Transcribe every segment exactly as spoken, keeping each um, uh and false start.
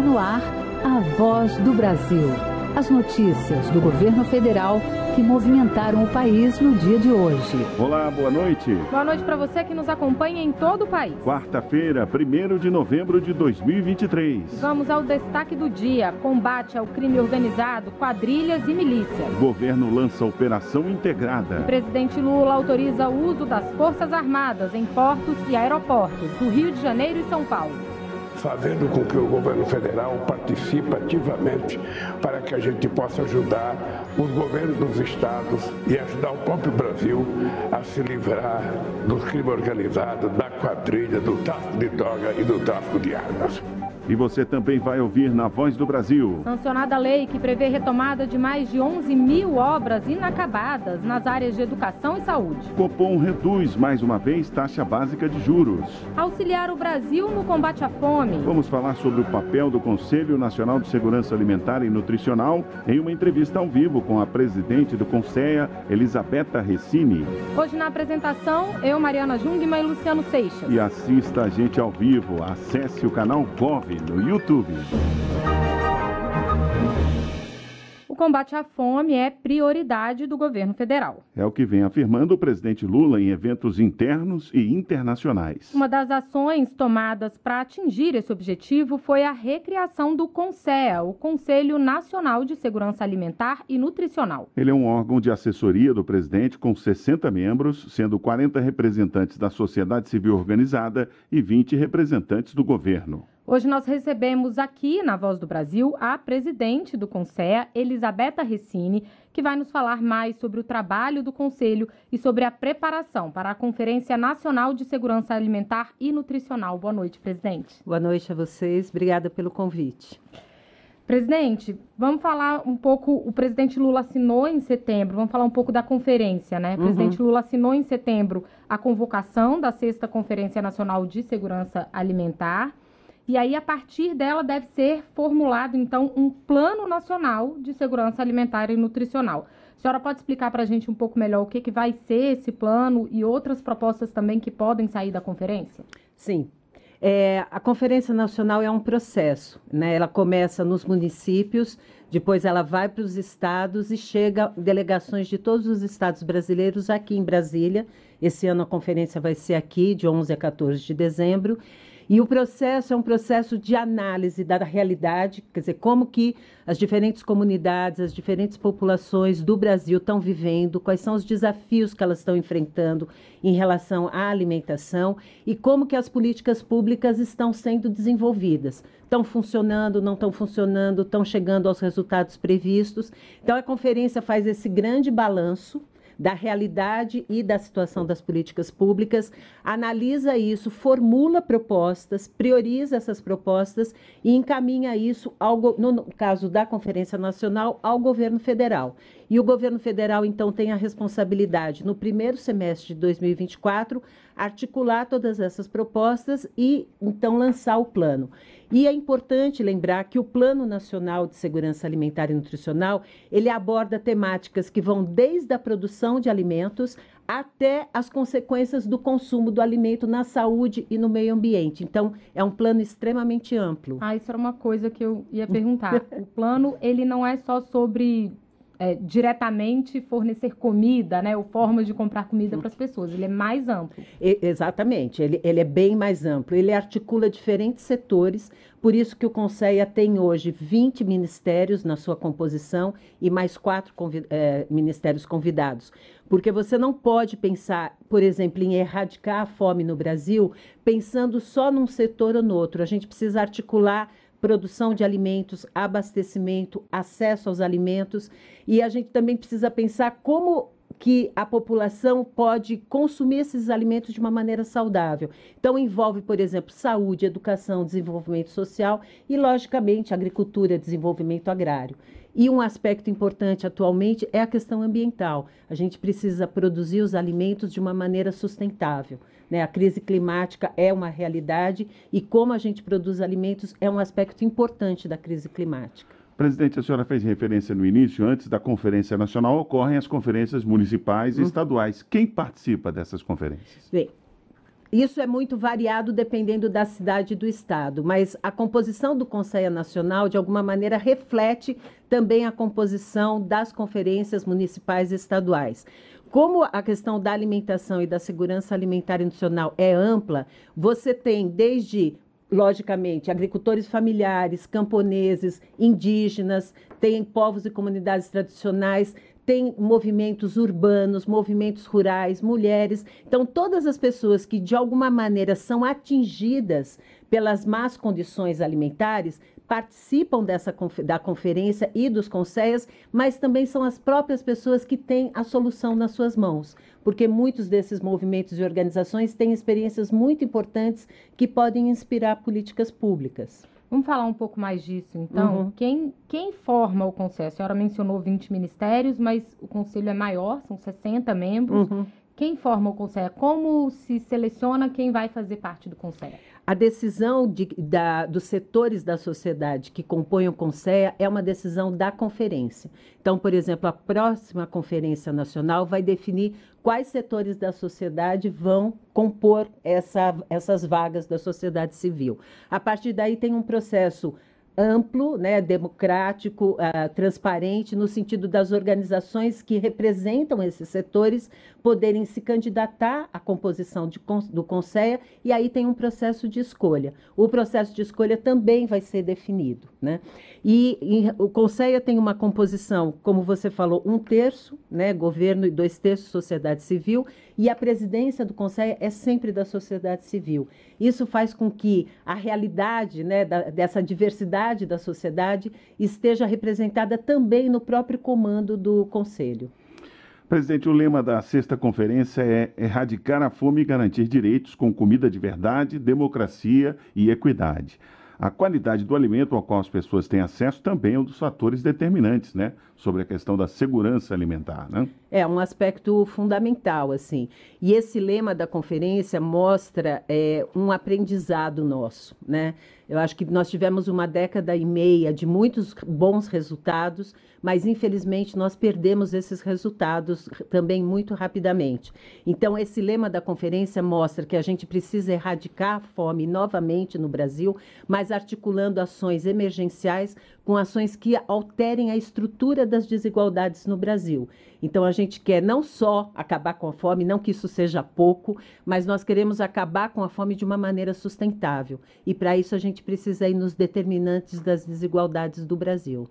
no ar a Voz do Brasil. As notícias do governo federal que movimentaram o país no dia de hoje. Olá, boa noite. Boa noite para você que nos acompanha em todo o país. Quarta-feira, primeiro de novembro de dois mil e vinte e três. Vamos ao destaque do dia: combate ao crime organizado, quadrilhas e milícias. Governo lança operação integrada. O presidente Lula autoriza o uso das Forças Armadas em portos e aeroportos do Rio de Janeiro e São Paulo, fazendo com que o governo federal participe ativamente para que a gente possa ajudar os governos dos estados e ajudar o próprio Brasil a se livrar do crime organizado, da quadrilha, do tráfico de droga e do tráfico de armas. E você também vai ouvir na Voz do Brasil. Sancionada a lei que prevê retomada de mais de onze mil obras inacabadas nas áreas de educação e saúde. Copom reduz mais uma vez taxa básica de juros. Auxiliar o Brasil no combate à fome. Vamos falar sobre o papel do Conselho Nacional de Segurança Alimentar e Nutricional em uma entrevista ao vivo com a presidente do CONSEA, Elisabetta Recini. Hoje na apresentação, eu, Mariana Jungmann e Luciano Seixas. E assista a gente ao vivo. Acesse o canal Gov no YouTube. O combate à fome é prioridade do governo federal. É o que vem afirmando o presidente Lula em eventos internos e internacionais. Uma das ações tomadas para atingir esse objetivo foi a recriação do CONSEA, o Conselho Nacional de Segurança Alimentar e Nutricional. Ele é um órgão de assessoria do presidente com sessenta membros, sendo quarenta representantes da sociedade civil organizada e vinte representantes do governo. Hoje nós recebemos aqui na Voz do Brasil a presidente do CONSEA, Elisabetta Recini, que vai nos falar mais sobre o trabalho do Conselho e sobre a preparação para a Conferência Nacional de Segurança Alimentar e Nutricional. Boa noite, presidente. Boa noite a vocês, obrigada pelo convite. Presidente, vamos falar um pouco, o presidente Lula assinou em setembro, vamos falar um pouco da conferência, né? O Uhum. presidente Lula assinou em setembro a convocação da sexta Conferência Nacional de Segurança Alimentar. E aí, a partir dela, deve ser formulado, então, um Plano Nacional de Segurança Alimentar e Nutricional. A senhora pode explicar para a gente um pouco melhor o que, que vai ser esse plano e outras propostas também que podem sair da conferência? Sim. É, a Conferência Nacional é um processo, né? Ela começa nos municípios, depois ela vai para os estados e chega delegações de todos os estados brasileiros aqui em Brasília. Esse ano a conferência vai ser aqui, de onze a quatorze de dezembro. E o processo é um processo de análise da realidade, quer dizer, como que as diferentes comunidades, as diferentes populações do Brasil estão vivendo, quais são os desafios que elas estão enfrentando em relação à alimentação e como que as políticas públicas estão sendo desenvolvidas. Estão funcionando, não estão funcionando, estão chegando aos resultados previstos. Então, a conferência faz esse grande balanço da realidade e da situação das políticas públicas, analisa isso, formula propostas, prioriza essas propostas e encaminha isso, ao, no caso da Conferência Nacional, ao governo federal. E o governo federal, então, tem a responsabilidade, no primeiro semestre de dois mil e vinte e quatro, articular todas essas propostas e, então, lançar o plano. E é importante lembrar que o Plano Nacional de Segurança Alimentar e Nutricional, ele aborda temáticas que vão desde a produção de alimentos até as consequências do consumo do alimento na saúde e no meio ambiente. Então, é um plano extremamente amplo. Ah, isso era uma coisa que eu ia perguntar. O plano, ele não é só sobre é, diretamente fornecer comida, né, ou formas de comprar comida para as pessoas. Ele é mais amplo. E, exatamente, ele, ele é bem mais amplo. Ele articula diferentes setores, por isso que o CONSEA tem hoje vinte ministérios na sua composição e mais quatro convid- é, ministérios convidados. Porque você não pode pensar, por exemplo, em erradicar a fome no Brasil pensando só num setor ou no outro. A gente precisa articular produção de alimentos, abastecimento, acesso aos alimentos, e a gente também precisa pensar como que a população pode consumir esses alimentos de uma maneira saudável. Então, envolve, por exemplo, saúde, educação, desenvolvimento social e, logicamente, agricultura, desenvolvimento agrário. E um aspecto importante atualmente é a questão ambiental. A gente precisa produzir os alimentos de uma maneira sustentável, né? A crise climática é uma realidade e como a gente produz alimentos é um aspecto importante da crise climática. Presidente, a senhora fez referência no início, antes da Conferência Nacional, ocorrem as conferências municipais e Hum. estaduais. Quem participa dessas conferências? Bem, Isso é muito variado dependendo da cidade e do estado, mas a composição do Conselho Nacional, de alguma maneira, reflete também a composição das conferências municipais e estaduais. Como a questão da alimentação e da segurança alimentar e nutricional é ampla, você tem desde, logicamente, agricultores familiares, camponeses, indígenas, tem povos e comunidades tradicionais, tem movimentos urbanos, movimentos rurais, mulheres. Então, todas as pessoas que, de alguma maneira, são atingidas pelas más condições alimentares, participam dessa, da conferência e dos conselhos, mas também são as próprias pessoas que têm a solução nas suas mãos, porque muitos desses movimentos e organizações têm experiências muito importantes que podem inspirar políticas públicas. Vamos falar um pouco mais disso, então. Uhum. Quem, quem forma o Conselho? A senhora mencionou vinte ministérios, mas o Conselho é maior, são sessenta membros. Uhum. Quem forma o Conselho? Como se seleciona quem vai fazer parte do Conselho? A decisão de, da, dos setores da sociedade que compõem o Conselho é uma decisão da conferência. Então, por exemplo, a próxima Conferência Nacional vai definir quais setores da sociedade vão compor essa, essas vagas da sociedade civil. A partir daí tem um processo amplo, né, democrático, uh, transparente, no sentido das organizações que representam esses setores poderem se candidatar à composição de, do Conselho, e aí tem um processo de escolha. O processo de escolha também vai ser definido, né? E, e o Conselho tem uma composição, como você falou, um terço, né, governo, e dois terços sociedade civil, e a presidência do Conselho é sempre da sociedade civil. Isso faz com que a realidade, né, da, dessa diversidade da sociedade esteja representada também no próprio comando do Conselho. Presidente, o lema da sexta conferência é erradicar a fome e garantir direitos com comida de verdade, democracia e equidade. A qualidade do alimento ao qual as pessoas têm acesso também é um dos fatores determinantes, né, sobre a questão da segurança alimentar, né? É um aspecto fundamental, assim. E esse lema da conferência mostra é, um aprendizado nosso, né? Eu acho que nós tivemos uma década e meia de muitos bons resultados, mas infelizmente nós perdemos esses resultados também muito rapidamente. Então, esse lema da conferência mostra que a gente precisa erradicar a fome novamente no Brasil, mas articulando ações emergenciais com ações que alterem a estrutura das desigualdades no Brasil. Então, a gente quer não só acabar com a fome, não que isso seja pouco, mas nós queremos acabar com a fome de uma maneira sustentável. E, para isso, a gente precisa ir nos determinantes das desigualdades do Brasil.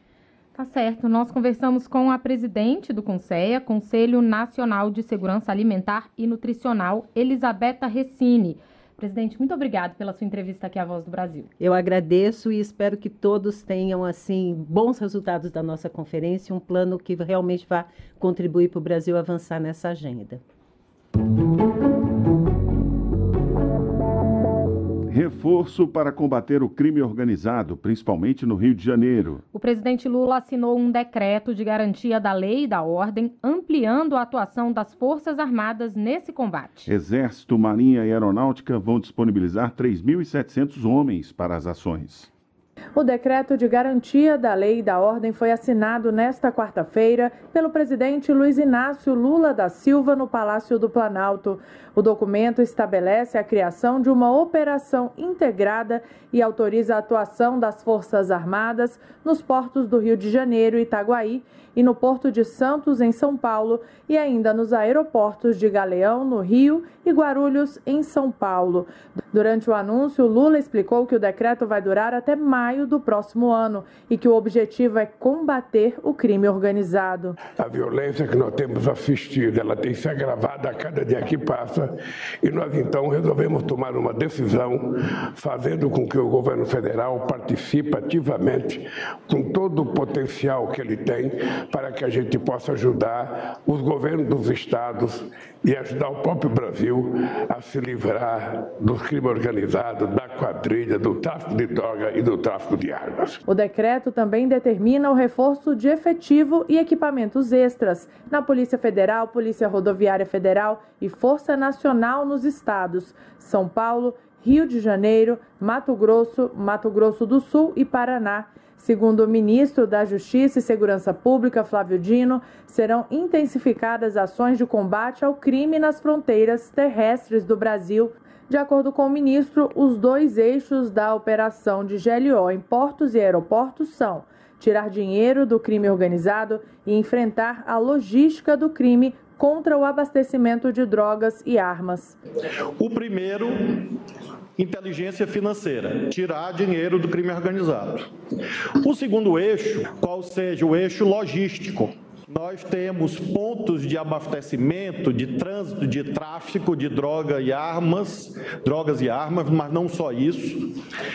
Tá certo. Nós conversamos com a presidente do Conselho, Conselho Nacional de Segurança Alimentar e Nutricional, Elisabetta Recini. Presidente, muito obrigada pela sua entrevista aqui à Voz do Brasil. Eu agradeço e espero que todos tenham, assim, bons resultados da nossa conferência, um plano que realmente vá contribuir para o Brasil avançar nessa agenda. Reforço para combater o crime organizado, principalmente no Rio de Janeiro. O presidente Lula assinou um decreto de garantia da lei e da ordem, ampliando a atuação das Forças Armadas nesse combate. Exército, Marinha e Aeronáutica vão disponibilizar três mil e setecentos homens para as ações. O decreto de garantia da lei e da ordem foi assinado nesta quarta-feira pelo presidente Luiz Inácio Lula da Silva no Palácio do Planalto. O documento estabelece a criação de uma operação integrada e autoriza a atuação das Forças Armadas nos portos do Rio de Janeiro e Itaguaí e no Porto de Santos, em São Paulo, e ainda nos aeroportos de Galeão, no Rio, e Guarulhos, em São Paulo. Durante o anúncio, Lula explicou que o decreto vai durar até maio do próximo ano e que o objetivo é combater o crime organizado. A violência que nós temos assistido, ela tem se agravado a cada dia que passa, e nós então resolvemos tomar uma decisão, fazendo com que o governo federal participe ativamente com todo o potencial que ele tem, para que a gente possa ajudar os governos dos estados e ajudar o próprio Brasil a se livrar do crime organizado, da quadrilha, do tráfico de droga e do tráfico de armas. O decreto também determina o reforço de efetivo e equipamentos extras na Polícia Federal, Polícia Rodoviária Federal e Força Nacional nos estados São Paulo, Rio de Janeiro, Mato Grosso, Mato Grosso do Sul e Paraná. Segundo o ministro da Justiça e Segurança Pública, Flávio Dino, serão intensificadas ações de combate ao crime nas fronteiras terrestres do Brasil. De acordo com o ministro, os dois eixos da operação de G L O em portos e aeroportos são tirar dinheiro do crime organizado e enfrentar a logística do crime contra o abastecimento de drogas e armas. O primeiro, inteligência financeira, tirar dinheiro do crime organizado. O segundo eixo, qual seja o eixo logístico. Nós temos pontos de abastecimento, de trânsito, de tráfico de droga e armas, drogas e armas, mas não só isso,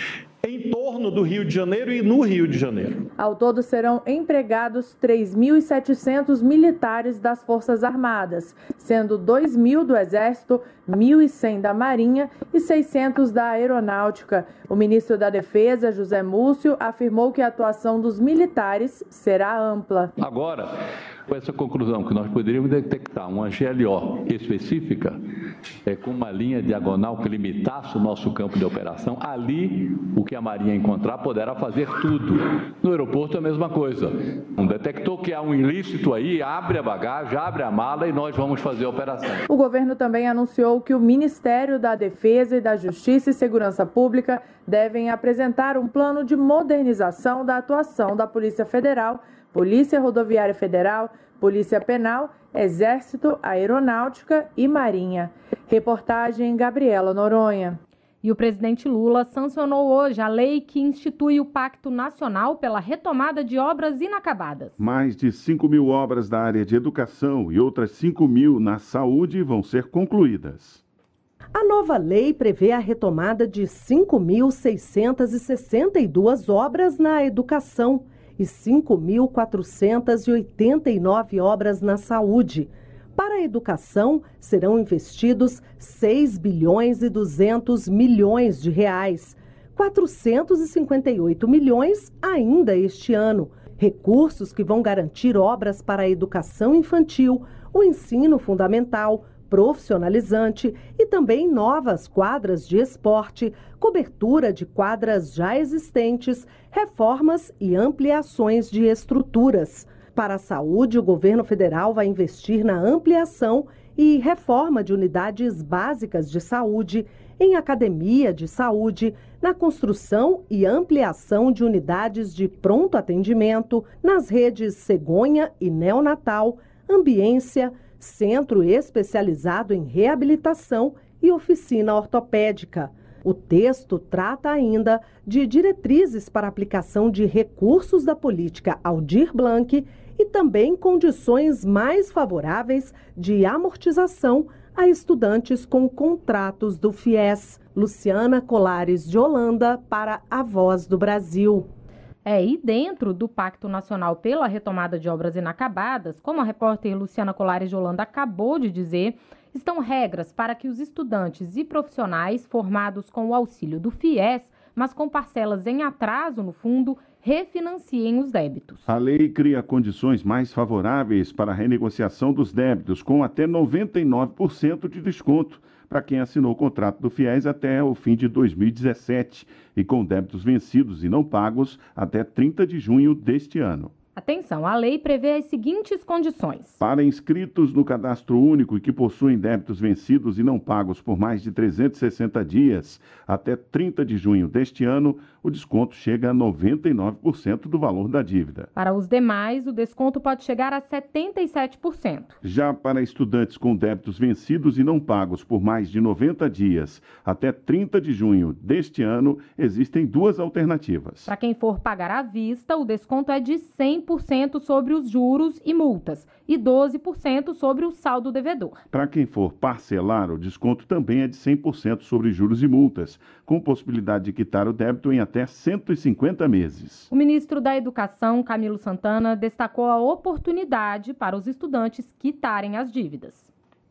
em torno do Rio de Janeiro e no Rio de Janeiro. Ao todo serão empregados três mil e setecentos militares das Forças Armadas, sendo dois mil do Exército, mil e cem da Marinha e seiscentos da Aeronáutica. O ministro da Defesa, José Múcio, afirmou que a atuação dos militares será ampla. Agora, com essa conclusão que nós poderíamos detectar uma G L O específica, é, com uma linha diagonal que limitasse o nosso campo de operação, ali o que a Marinha encontrar poderá fazer tudo. No aeroporto é a mesma coisa. Um detectou que há um ilícito aí, abre a bagagem, abre a mala e nós vamos fazer a operação. O governo também anunciou que o Ministério da Defesa e da Justiça e Segurança Pública devem apresentar um plano de modernização da atuação da Polícia Federal, Polícia Rodoviária Federal, Polícia Penal, Exército, Aeronáutica e Marinha. Reportagem Gabriela Noronha. E o presidente Lula sancionou hoje a lei que institui o Pacto Nacional pela Retomada de Obras Inacabadas. Mais de cinco mil obras da área de educação e outras cinco mil na saúde vão ser concluídas. A nova lei prevê a retomada de cinco mil seiscentas e sessenta e duas obras na educação e cinco mil quatrocentas e oitenta e nove obras na saúde. Para a educação, serão investidos seis bilhões e duzentos milhões de reais, quatrocentos e cinquenta e oito milhões ainda este ano. Recursos que vão garantir obras para a educação infantil, o ensino fundamental, profissionalizante e também novas quadras de esporte, cobertura de quadras já existentes, reformas e ampliações de estruturas. Para a saúde, o governo federal vai investir na ampliação e reforma de unidades básicas de saúde, em academia de saúde, na construção e ampliação de unidades de pronto atendimento, nas redes cegonha e neonatal, ambiência, centro especializado em reabilitação e oficina ortopédica. O texto trata ainda de diretrizes para aplicação de recursos da política Aldir Blanc e também condições mais favoráveis de amortização a estudantes com contratos do FIES. Luciana Colares de Holanda para a Voz do Brasil. É, e dentro do Pacto Nacional pela Retomada de Obras Inacabadas, como a repórter Luciana Colares de Holanda acabou de dizer, estão regras para que os estudantes e profissionais formados com o auxílio do FIES, mas com parcelas em atraso no fundo, refinanciem os débitos. A lei cria condições mais favoráveis para a renegociação dos débitos, com até noventa e nove por cento de desconto para quem assinou o contrato do FIES até o fim de dois mil e dezessete e com débitos vencidos e não pagos até trinta de junho deste ano. Atenção, a lei prevê as seguintes condições. Para inscritos no cadastro único e que possuem débitos vencidos e não pagos por mais de trezentos e sessenta dias até trinta de junho deste ano, o desconto chega a noventa e nove por cento do valor da dívida. Para os demais, o desconto pode chegar a setenta e sete por cento. Já para estudantes com débitos vencidos e não pagos por mais de noventa dias até trinta de junho deste ano, existem duas alternativas. Para quem for pagar à vista, o desconto é de cem por cento sobre os juros e multas e doze por cento sobre o saldo devedor. Para quem for parcelar, o desconto também é de cem por cento sobre juros e multas, com possibilidade de quitar o débito em até cento e cinquenta meses. O ministro da Educação, Camilo Santana, destacou a oportunidade para os estudantes quitarem as dívidas.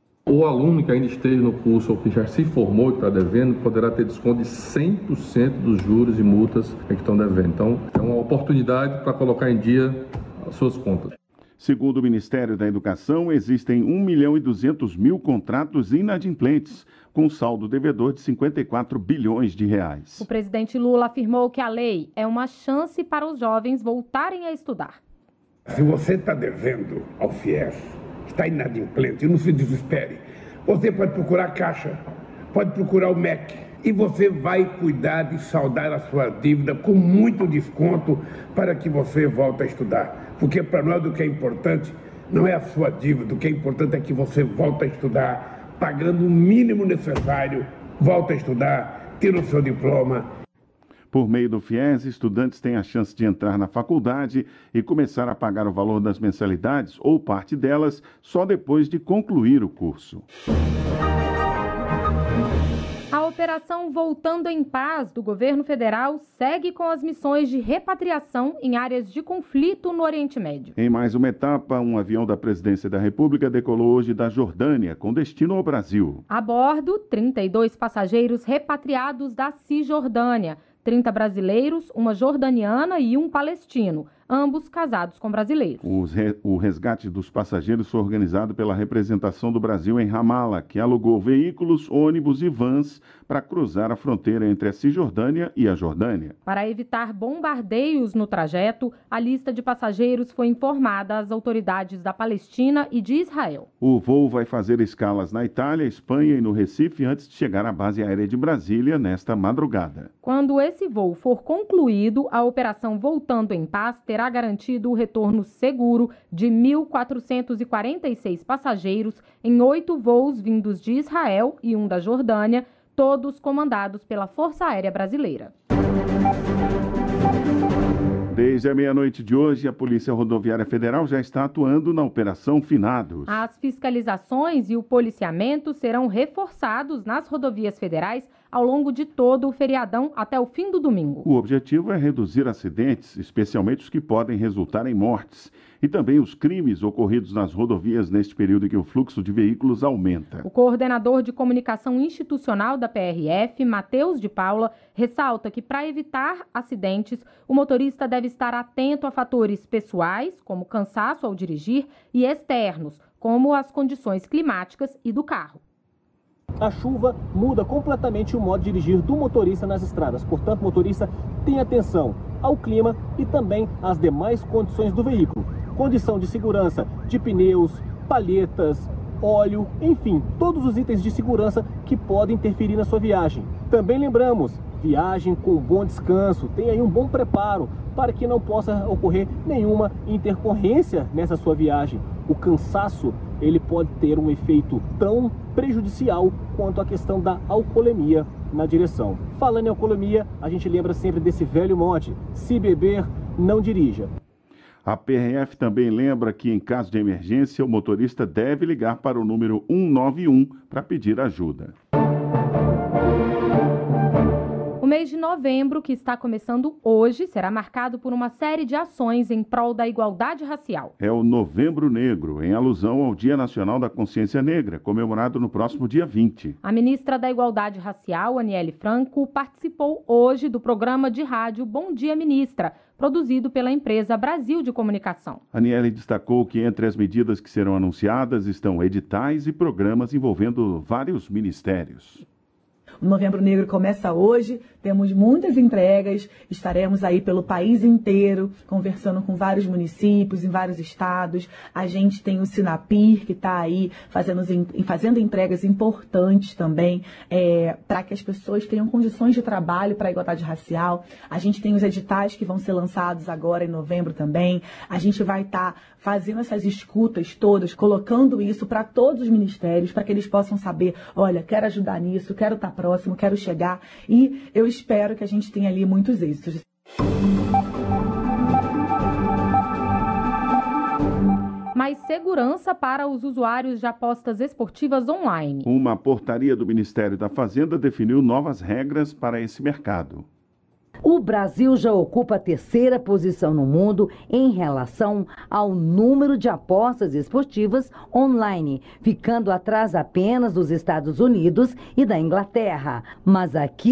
O aluno que ainda esteja no curso ou que já se formou e está devendo poderá ter desconto de cem por cento dos juros e multas que estão devendo. Então, é uma oportunidade para colocar em dia as suas contas. Segundo o Ministério da Educação, existem um milhão e duzentos mil contratos inadimplentes, com saldo devedor de cinquenta e quatro bilhões de reais. O presidente Lula afirmou que a lei é uma chance para os jovens voltarem a estudar. Se você está devendo ao FIES, está inadimplente, não se desespere. Você pode procurar a Caixa, pode procurar o M E C e você vai cuidar de saldar a sua dívida com muito desconto para que você volte a estudar. Porque para nós o que é importante não é a sua dívida, o que é importante é que você volte a estudar, pagando o mínimo necessário, volte a estudar, tira o seu diploma. Por meio do FIES, estudantes têm a chance de entrar na faculdade e começar a pagar o valor das mensalidades ou parte delas só depois de concluir o curso. A operação Voltando em Paz do governo federal segue com as missões de repatriação em áreas de conflito no Oriente Médio. Em mais uma etapa, um avião da Presidência da República decolou hoje da Jordânia, com destino ao Brasil. A bordo, trinta e dois passageiros repatriados da Cisjordânia, trinta brasileiros, uma jordaniana e um palestino, ambos casados com brasileiros. Re... O resgate dos passageiros foi organizado pela representação do Brasil em Ramala, que alugou veículos, ônibus e vans para cruzar a fronteira entre a Cisjordânia e a Jordânia. Para evitar bombardeios no trajeto, a lista de passageiros foi informada às autoridades da Palestina e de Israel. O voo vai fazer escalas na Itália, Espanha e no Recife antes de chegar à base aérea de Brasília nesta madrugada. Quando esse voo for concluído, a operação Voltando em Paz terá terá garantido o retorno seguro de mil quatrocentos e quarenta e seis passageiros em oito voos vindos de Israel e um da Jordânia, todos comandados pela Força Aérea Brasileira. Desde a meia-noite de hoje, a Polícia Rodoviária Federal já está atuando na Operação Finados. As fiscalizações e o policiamento serão reforçados nas rodovias federais ao longo de todo o feriadão até o fim do domingo. O objetivo é reduzir acidentes, especialmente os que podem resultar em mortes, e também os crimes ocorridos nas rodovias neste período em que o fluxo de veículos aumenta. O coordenador de comunicação institucional da P R F, Matheus de Paula, ressalta que para evitar acidentes, o motorista deve estar atento a fatores pessoais, como cansaço ao dirigir, e externos, como as condições climáticas e do carro. A chuva muda completamente o modo de dirigir do motorista nas estradas. Portanto, o motorista tem atenção ao clima e também às demais condições do veículo. Condição de segurança de pneus, palhetas, óleo, enfim, todos os itens de segurança que podem interferir na sua viagem. Também lembramos, viagem com bom descanso, tenha aí um bom preparo para que não possa ocorrer nenhuma intercorrência nessa sua viagem. O cansaço, ele pode ter um efeito tão prejudicial quanto a questão da alcoolemia na direção. Falando em alcoolemia, a gente lembra sempre desse velho mote: se beber, não dirija. A P R F também lembra que, em caso de emergência, o motorista deve ligar para o número um nove um para pedir ajuda. O mês de novembro, que está começando hoje, será marcado por uma série de ações em prol da igualdade racial. É o Novembro Negro, em alusão ao Dia Nacional da Consciência Negra, comemorado no próximo dia vinte. A ministra da Igualdade Racial, Aniele Franco, participou hoje do programa de rádio Bom Dia Ministra, produzido pela empresa Brasil de Comunicação. Aniele destacou que entre as medidas que serão anunciadas estão editais e programas envolvendo vários ministérios. O Novembro Negro começa hoje, temos muitas entregas, estaremos aí pelo país inteiro, conversando com vários municípios, em vários estados. A gente tem o Sinapir, que está aí fazendo, fazendo entregas importantes também, é, para que as pessoas tenham condições de trabalho para a igualdade racial. A gente tem os editais que vão ser lançados agora em novembro também. A gente vai estar tá fazendo essas escutas todas, colocando isso para todos os ministérios, para que eles possam saber, olha, quero ajudar nisso, quero estar próximo. Próximo, quero chegar, e eu espero que a gente tenha ali muitos êxitos. Mais segurança para os usuários de apostas esportivas online. Uma portaria do Ministério da Fazenda definiu novas regras para esse mercado. O Brasil já ocupa a terceira posição no mundo em relação ao número de apostas esportivas online, ficando atrás apenas dos Estados Unidos e da Inglaterra. Mas aqui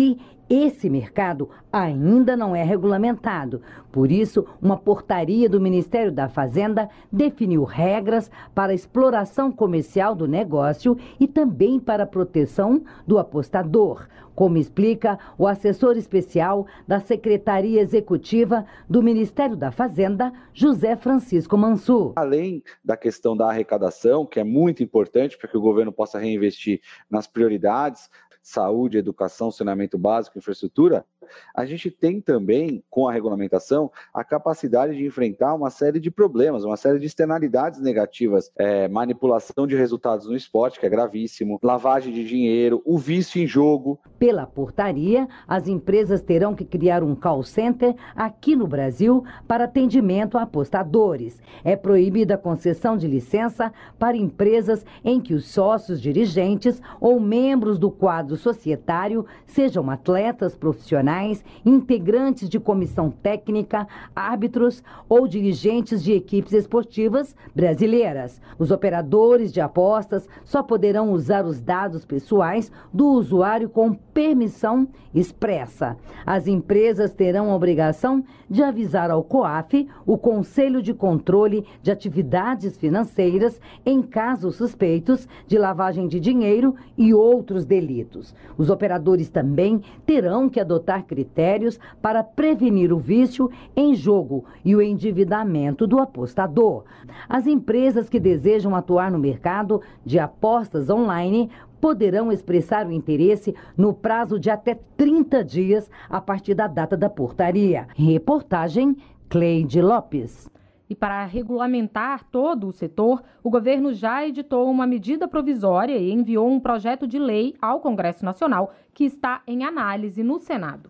Esse mercado ainda não é regulamentado. Por isso, uma portaria do Ministério da Fazenda definiu regras para a exploração comercial do negócio e também para a proteção do apostador, como explica o assessor especial da Secretaria Executiva do Ministério da Fazenda, José Francisco Mansur. Além da questão da arrecadação, que é muito importante para que o governo possa reinvestir nas prioridades, saúde, educação, saneamento básico, infraestrutura, a gente tem também, com a regulamentação, a capacidade de enfrentar uma série de problemas, uma série de externalidades negativas, é, manipulação de resultados no esporte, que é gravíssimo, lavagem de dinheiro, o vício em jogo. Pela portaria, as empresas terão que criar um call center aqui no Brasil para atendimento a apostadores. É proibida a concessão de licença para empresas em que os sócios dirigentes ou membros do quadro societário sejam atletas profissionais, integrantes de comissão técnica, árbitros ou dirigentes de equipes esportivas brasileiras. Os operadores de apostas só poderão usar os dados pessoais do usuário com permissão expressa. As empresas terão a obrigação de avisar ao COAF, o Conselho de Controle de Atividades Financeiras, em casos suspeitos de lavagem de dinheiro e outros delitos. Os operadores também terão que adotar critérios para prevenir o vício em jogo e o endividamento do apostador. As empresas que desejam atuar no mercado de apostas online poderão expressar o interesse no prazo de até trinta dias a partir da data da portaria. Reportagem Cleide Lopes. E para regulamentar todo o setor, o governo já editou uma medida provisória e enviou um projeto de lei ao Congresso Nacional, que está em análise no Senado.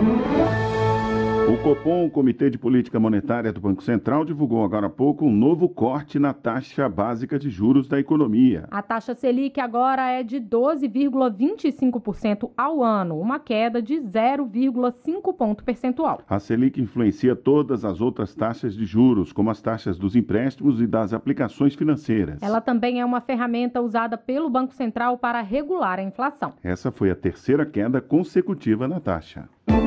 O Copom, o Comitê de Política Monetária do Banco Central, divulgou agora há pouco um novo corte na taxa básica de juros da economia. A taxa Selic agora é de doze vírgula vinte e cinco por cento ao ano, uma queda de zero vírgula cinco ponto percentual. A Selic influencia todas as outras taxas de juros, como as taxas dos empréstimos e das aplicações financeiras. Ela também é uma ferramenta usada pelo Banco Central para regular a inflação. Essa foi a terceira queda consecutiva na taxa.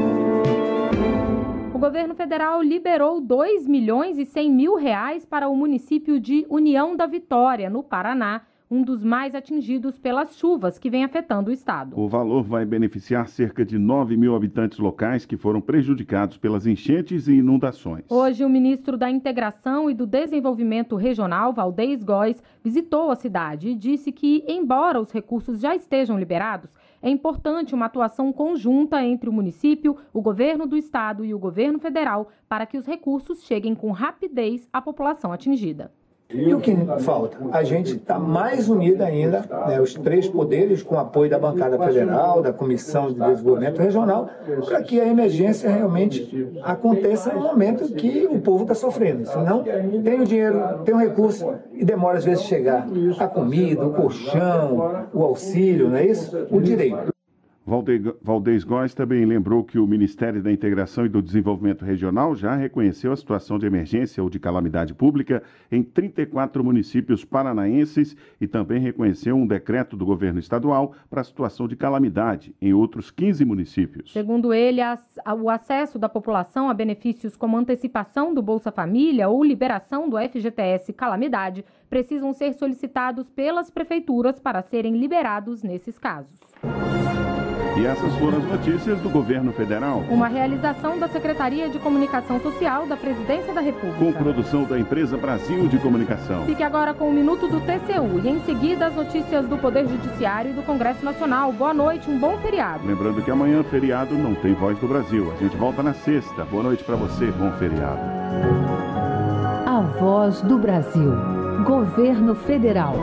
O governo federal liberou dois milhões e cem mil reais para o município de União da Vitória, no Paraná, um dos mais atingidos pelas chuvas que vem afetando o estado. O valor vai beneficiar cerca de nove mil habitantes locais que foram prejudicados pelas enchentes e inundações. Hoje, o ministro da Integração e do Desenvolvimento Regional, Valdez Góes, visitou a cidade e disse que, embora os recursos já estejam liberados, é importante uma atuação conjunta entre o município, o governo do estado e o governo federal para que os recursos cheguem com rapidez à população atingida. E o que falta? A gente está mais unido ainda, né, os três poderes, com o apoio da bancada federal, da Comissão de Desenvolvimento Regional, para que a emergência realmente aconteça no momento que o povo está sofrendo. Senão, tem o dinheiro, tem o recurso e demora às vezes chegar a comida, o colchão, o auxílio, não é isso? O direito. Valdez Góes também lembrou que o Ministério da Integração e do Desenvolvimento Regional já reconheceu a situação de emergência ou de calamidade pública em trinta e quatro municípios paranaenses e também reconheceu um decreto do governo estadual para a situação de calamidade em outros quinze municípios. Segundo ele, o acesso da população a benefícios como antecipação do Bolsa Família ou liberação do F G T S Calamidade precisam ser solicitados pelas prefeituras para serem liberados nesses casos. E essas foram as notícias do governo federal. Uma realização da Secretaria de Comunicação Social da Presidência da República. Com produção da empresa Brasil de Comunicação. Fique agora com o Minuto do T C U e em seguida as notícias do Poder Judiciário e do Congresso Nacional. Boa noite, um bom feriado. Lembrando que amanhã, feriado, não tem Voz do Brasil. A gente volta na sexta. Boa noite para você, bom feriado. A Voz do Brasil. Governo Federal.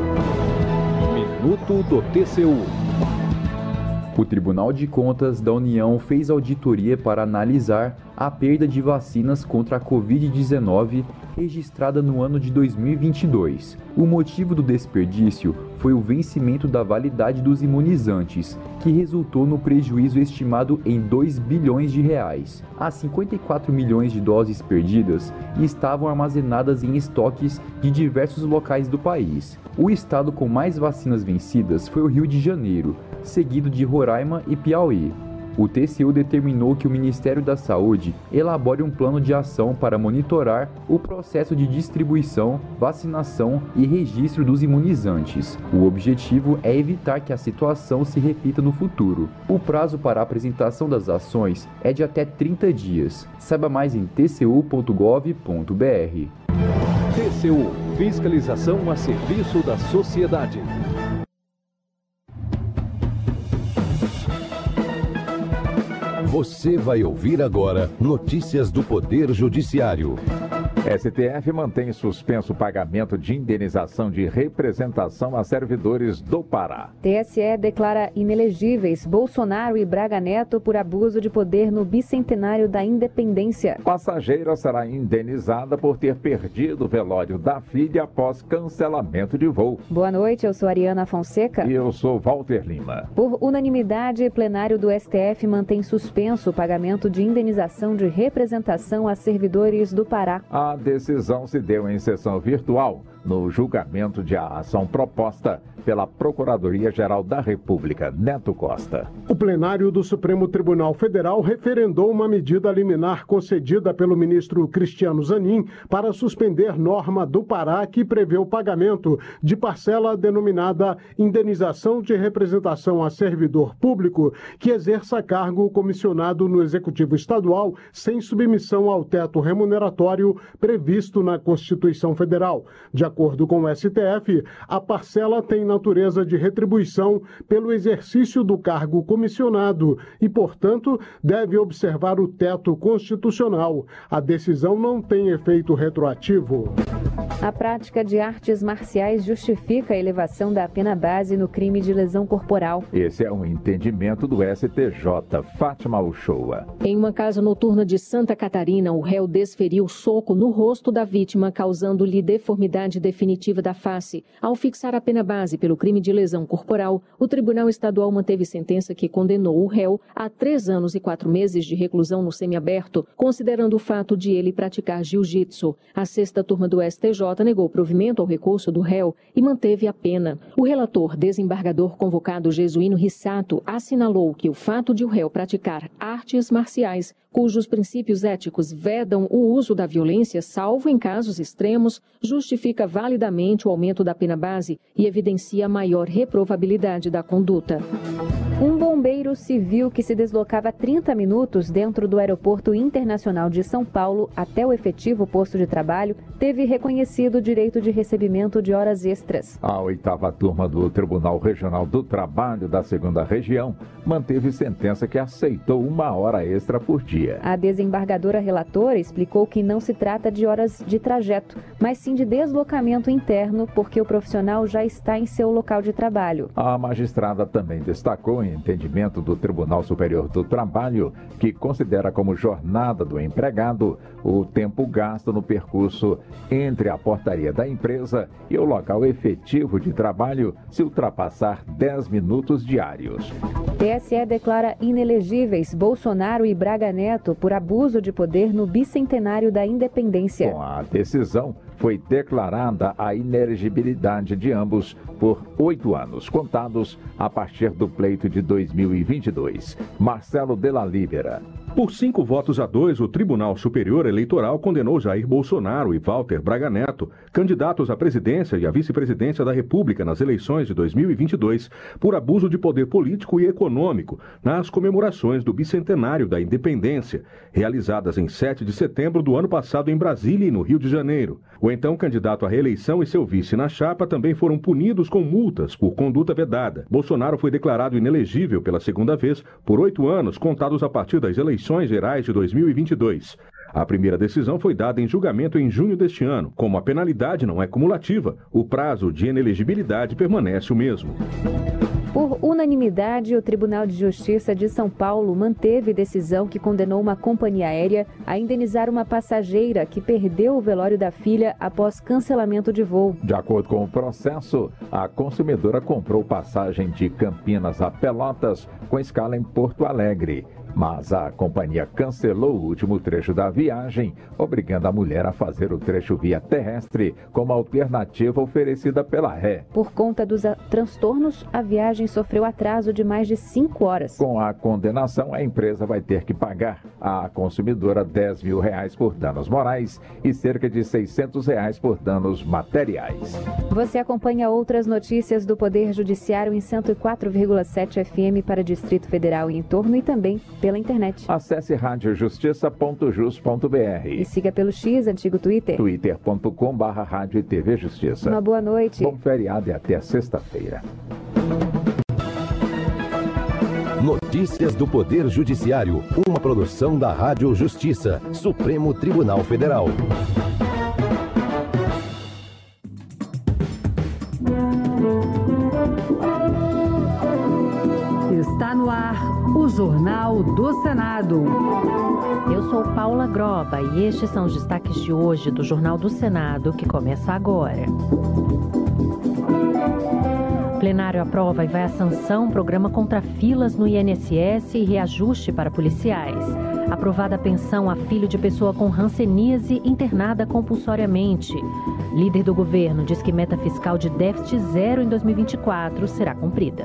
Minuto do T C U. O Tribunal de Contas da União fez auditoria para analisar a perda de vacinas contra a covid dezenove registrada no ano de dois mil e vinte e dois. O motivo do desperdício foi o vencimento da validade dos imunizantes, que resultou no prejuízo estimado em dois bilhões de reais. As cinquenta e quatro milhões de doses perdidas estavam armazenadas em estoques de diversos locais do país. O estado com mais vacinas vencidas foi o Rio de Janeiro, seguido de Roraima e Piauí. o T C U determinou que o Ministério da Saúde elabore um plano de ação para monitorar o processo de distribuição, vacinação e registro dos imunizantes. O objetivo é evitar que a situação se repita no futuro. O prazo para a apresentação das ações é de até trinta dias. Saiba mais em t c u ponto gov ponto b r. T C U, fiscalização a serviço da sociedade. Você vai ouvir agora notícias do Poder Judiciário. S T F mantém suspenso o pagamento de indenização de representação a servidores do Pará. T S E declara inelegíveis Bolsonaro e Braga Neto por abuso de poder no bicentenário da independência. Passageira será indenizada por ter perdido o velório da filha após cancelamento de voo. Boa noite, eu sou Ariana Fonseca. E eu sou Walter Lima. Por unanimidade, o plenário do S T F mantém suspenso o pagamento de indenização de representação a servidores do Pará. A decisão se deu em sessão virtual no julgamento de a ação proposta pela Procuradoria-Geral da República, Neto Costa. O plenário do Supremo Tribunal Federal referendou uma medida liminar concedida pelo ministro Cristiano Zanin para suspender norma do Pará que prevê o pagamento de parcela denominada indenização de representação a servidor público que exerça cargo comissionado no Executivo Estadual sem submissão ao teto remuneratório previsto na Constituição Federal. De acordo com o S T F, a parcela tem natureza de retribuição pelo exercício do cargo comissionado e, portanto, deve observar o teto constitucional. A decisão não tem efeito retroativo. A prática de artes marciais justifica a elevação da pena base no crime de lesão corporal. Esse é um entendimento do S T J. Fátima Uchoa. Em uma casa noturna de Santa Catarina, o réu desferiu soco no rosto da vítima, causando-lhe deformidade definitiva da face. Ao fixar a pena base pelo crime de lesão corporal, o Tribunal Estadual manteve sentença que condenou o réu a três anos e quatro meses de reclusão no semiaberto, considerando o fato de ele praticar jiu-jitsu. A sexta turma do S T J negou provimento ao recurso do réu e manteve a pena. O relator, desembargador convocado Jesuíno Rissato, assinalou que o fato de o réu praticar artes marciais, cujos princípios éticos vedam o uso da violência, salvo em casos extremos, justifica validamente o aumento da pena base e evidencia a maior reprovabilidade da conduta. Um bombeiro civil que se deslocava trinta minutos dentro do Aeroporto Internacional de São Paulo até o efetivo posto de trabalho teve reconhecido o direito de recebimento de horas extras. A oitava turma do Tribunal Regional do Trabalho da segunda Região manteve sentença que aceitou uma hora extra por dia. A desembargadora relatora explicou que não se trata de horas de trajeto, mas sim de deslocamento interno, porque o profissional já está em seu local de trabalho. A magistrada também destacou em entendimento do Tribunal Superior do Trabalho que considera como jornada do empregado o tempo gasto no percurso entre a portaria da empresa e o local efetivo de trabalho se ultrapassar dez minutos diários. T S E declara inelegíveis Bolsonaro e Braga Neto por abuso de poder no bicentenário da independência. Com a decisão, foi declarada a inelegibilidade de ambos por oito anos, contados a partir do pleito de dois mil e vinte e dois. Marcelo Della Libera. Por cinco votos a dois, o Tribunal Superior Eleitoral condenou Jair Bolsonaro e Walter Braga Neto, candidatos à presidência e à vice-presidência da República nas eleições de dois mil e vinte e dois, por abuso de poder político e econômico nas comemorações do bicentenário da independência, realizadas em sete de setembro do ano passado em Brasília e no Rio de Janeiro. O então candidato à reeleição e seu vice na chapa também foram punidos com multas por conduta vedada. Bolsonaro foi declarado inelegível pela segunda vez por oito anos, contados a partir das eleições gerais de dois mil e vinte e dois. A primeira decisão foi dada em julgamento em junho deste ano. Como a penalidade não é cumulativa, o prazo de inelegibilidade permanece o mesmo. Por unanimidade, o Tribunal de Justiça de São Paulo manteve decisão que condenou uma companhia aérea a indenizar uma passageira que perdeu o velório da filha após cancelamento de voo. De acordo com o processo, a consumidora comprou passagem de Campinas a Pelotas com escala em Porto Alegre. mas a companhia cancelou o último trecho da viagem, obrigando a mulher a fazer o trecho via terrestre, como alternativa oferecida pela Ré. Por conta dos a- transtornos, a viagem sofreu atraso de mais de cinco horas. Com a condenação, a empresa vai ter que pagar à consumidora dez mil reais por danos morais e cerca de seiscentos reais por danos materiais. Você acompanha outras notícias do Poder Judiciário em cento e quatro vírgula sete F M para Distrito Federal e entorno e também pela internet. Acesse rádio justiça ponto jus ponto b r E siga pelo X, antigo Twitter. twitter ponto com barra rádio e T V Justiça. Uma boa noite. Bom feriado e até sexta-feira. Notícias do Poder Judiciário, uma produção da Rádio Justiça, Supremo Tribunal Federal. Está no ar o Jornal do Senado. Eu sou Paula Groba e estes são os destaques de hoje do Jornal do Senado, que começa agora. O plenário aprova e vai à sanção programa contra filas no I N S S e reajuste para policiais. Aprovada a pensão a filho de pessoa com hanseníase internada compulsoriamente. Líder do governo diz que meta fiscal de déficit zero em dois mil e vinte e quatro será cumprida.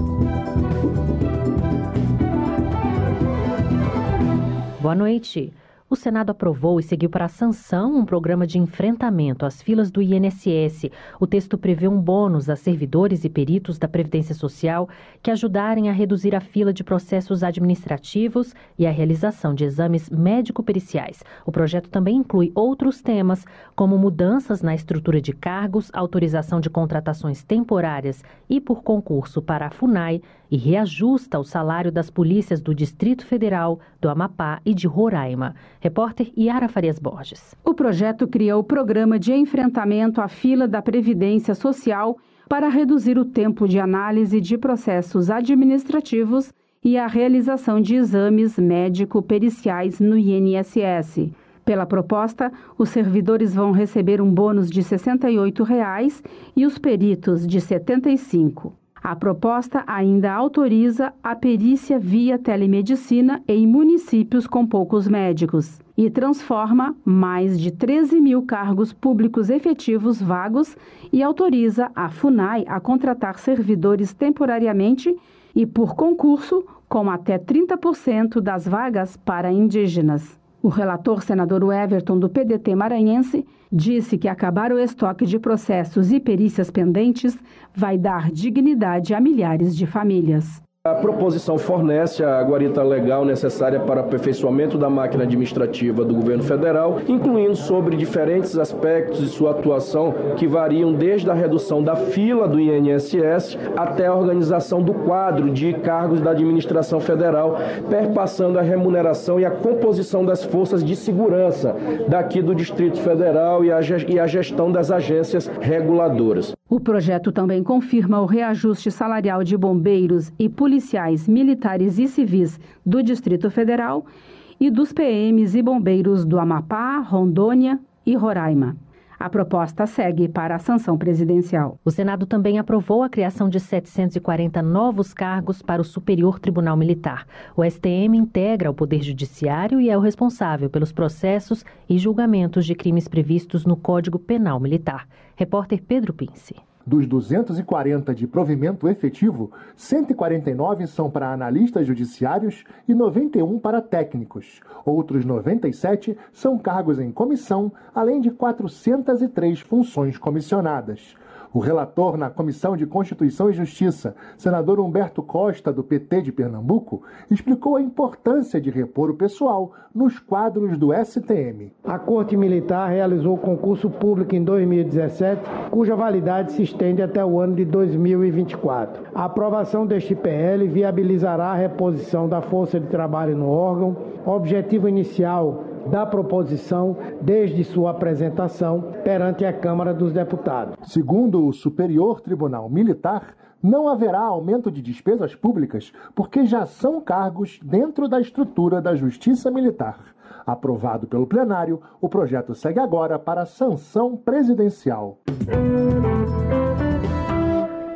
Boa noite. O Senado aprovou e seguiu para a sanção um programa de enfrentamento às filas do I N S S. O texto prevê um bônus a servidores e peritos da Previdência Social que ajudarem a reduzir a fila de processos administrativos e a realização de exames médico-periciais. O projeto também inclui outros temas, como mudanças na estrutura de cargos, autorização de contratações temporárias e por concurso para a FUNAI e reajusta o salário das polícias do Distrito Federal, do Amapá e de Roraima. Repórter Yara Farias Borges. O projeto cria o Programa de Enfrentamento à Fila da Previdência Social para reduzir o tempo de análise de processos administrativos e a realização de exames médico-periciais no I N S S. Pela proposta, os servidores vão receber um bônus de sessenta e oito reais e os peritos de setenta e cinco reais. A proposta ainda autoriza a perícia via telemedicina em municípios com poucos médicos e transforma mais de treze mil cargos públicos efetivos vagos e autoriza a FUNAI a contratar servidores temporariamente e por concurso com até trinta por cento das vagas para indígenas. O relator senador Everton, do P D T maranhense, disse que acabar o estoque de processos e perícias pendentes vai dar dignidade a milhares de famílias. A proposição fornece a guarita legal necessária para aperfeiçoamento da máquina administrativa do governo federal, incluindo sobre diferentes aspectos de sua atuação que variam desde a redução da fila do I N S S até a organização do quadro de cargos da administração federal, perpassando a remuneração e a composição das forças de segurança daqui do Distrito Federal e a gestão das agências reguladoras. O projeto também confirma o reajuste salarial de bombeiros e policiais militares e civis do Distrito Federal e dos P Ms e bombeiros do Amapá, Rondônia e Roraima. A proposta segue para a sanção presidencial. O Senado também aprovou a criação de setecentos e quarenta novos cargos para o Superior Tribunal Militar. O S T M integra o Poder Judiciário e é o responsável pelos processos e julgamentos de crimes previstos no Código Penal Militar. Repórter Pedro Pince. Dos duzentos e quarenta de provimento efetivo, cento e quarenta e nove são para analistas judiciários e noventa e um para técnicos. Outros noventa e sete são cargos em comissão, além de quatrocentas e três funções comissionadas. O relator na Comissão de Constituição e Justiça, senador Humberto Costa, do P T de Pernambuco, explicou a importância de repor o pessoal nos quadros do S T M. A Corte Militar realizou o concurso público em dois mil e dezessete, cuja validade se estende até o ano de dois mil e vinte e quatro. A aprovação deste P L viabilizará a reposição da força de trabalho no órgão. O objetivo inicial da proposição desde sua apresentação perante a Câmara dos Deputados. Segundo o Superior Tribunal Militar, não haverá aumento de despesas públicas porque já são cargos dentro da estrutura da Justiça Militar. Aprovado pelo plenário, o projeto segue agora para a sanção presidencial.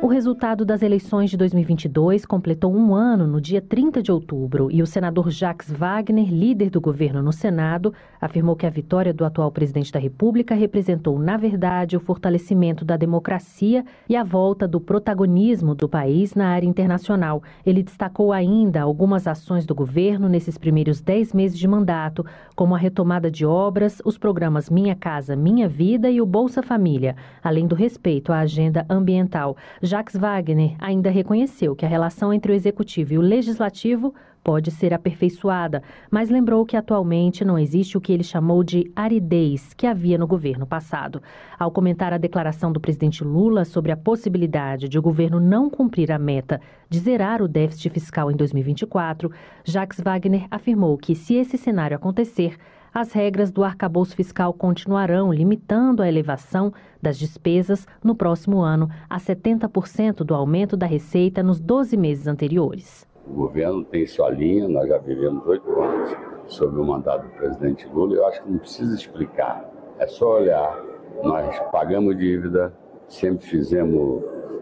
O resultado das eleições de dois mil e vinte e dois completou um ano no dia trinta de outubro e o senador Jacques Wagner, líder do governo no Senado, afirmou que a vitória do atual presidente da República representou, na verdade, o fortalecimento da democracia e a volta do protagonismo do país na área internacional. Ele destacou ainda algumas ações do governo nesses primeiros dez meses de mandato, como a retomada de obras, os programas Minha Casa, Minha Vida e o Bolsa Família, além do respeito à agenda ambiental. Jacques Wagner ainda reconheceu que a relação entre o Executivo e o Legislativo pode ser aperfeiçoada, mas lembrou que atualmente não existe o que ele chamou de aridez que havia no governo passado. Ao comentar a declaração do presidente Lula sobre a possibilidade de o governo não cumprir a meta de zerar o déficit fiscal em dois mil e vinte e quatro, Jacques Wagner afirmou que, se esse cenário acontecer, as regras do arcabouço fiscal continuarão limitando a elevação das despesas no próximo ano a setenta por cento do aumento da receita nos doze meses anteriores. O governo tem sua linha, nós já vivemos oito anos sob o mandato do presidente Lula, eu acho que não precisa explicar, é só olhar. Nós pagamos dívida, sempre fizemos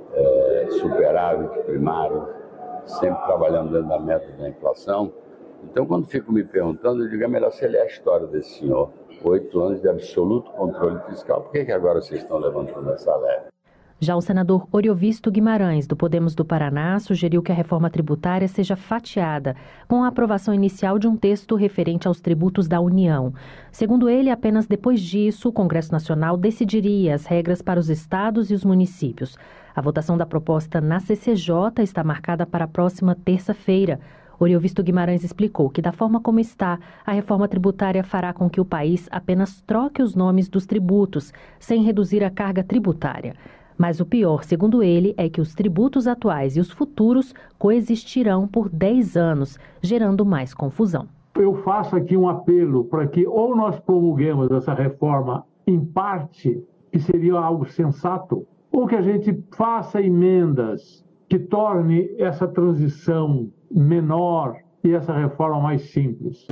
é, superávit primário, sempre trabalhando dentro da meta da inflação. Então, quando fico me perguntando, eu digo, é melhor você ler a história desse senhor. Oito anos de absoluto controle fiscal. Por que, que agora vocês estão levantando essa leve? Já o senador Oriovisto Guimarães, do Podemos do Paraná, sugeriu que a reforma tributária seja fatiada, com a aprovação inicial de um texto referente aos tributos da União. Segundo ele, apenas depois disso, o Congresso Nacional decidiria as regras para os estados e os municípios. A votação da proposta na C C J está marcada para a próxima terça-feira. Oriovisto Guimarães explicou que, da forma como está, a reforma tributária fará com que o país apenas troque os nomes dos tributos, sem reduzir a carga tributária. Mas o pior, segundo ele, é que os tributos atuais e os futuros coexistirão por dez anos, gerando mais confusão. Eu faço aqui um apelo para que ou nós promulguemos essa reforma em parte, que seria algo sensato, ou que a gente faça emendas que torne essa transição menor e essa reforma mais simples.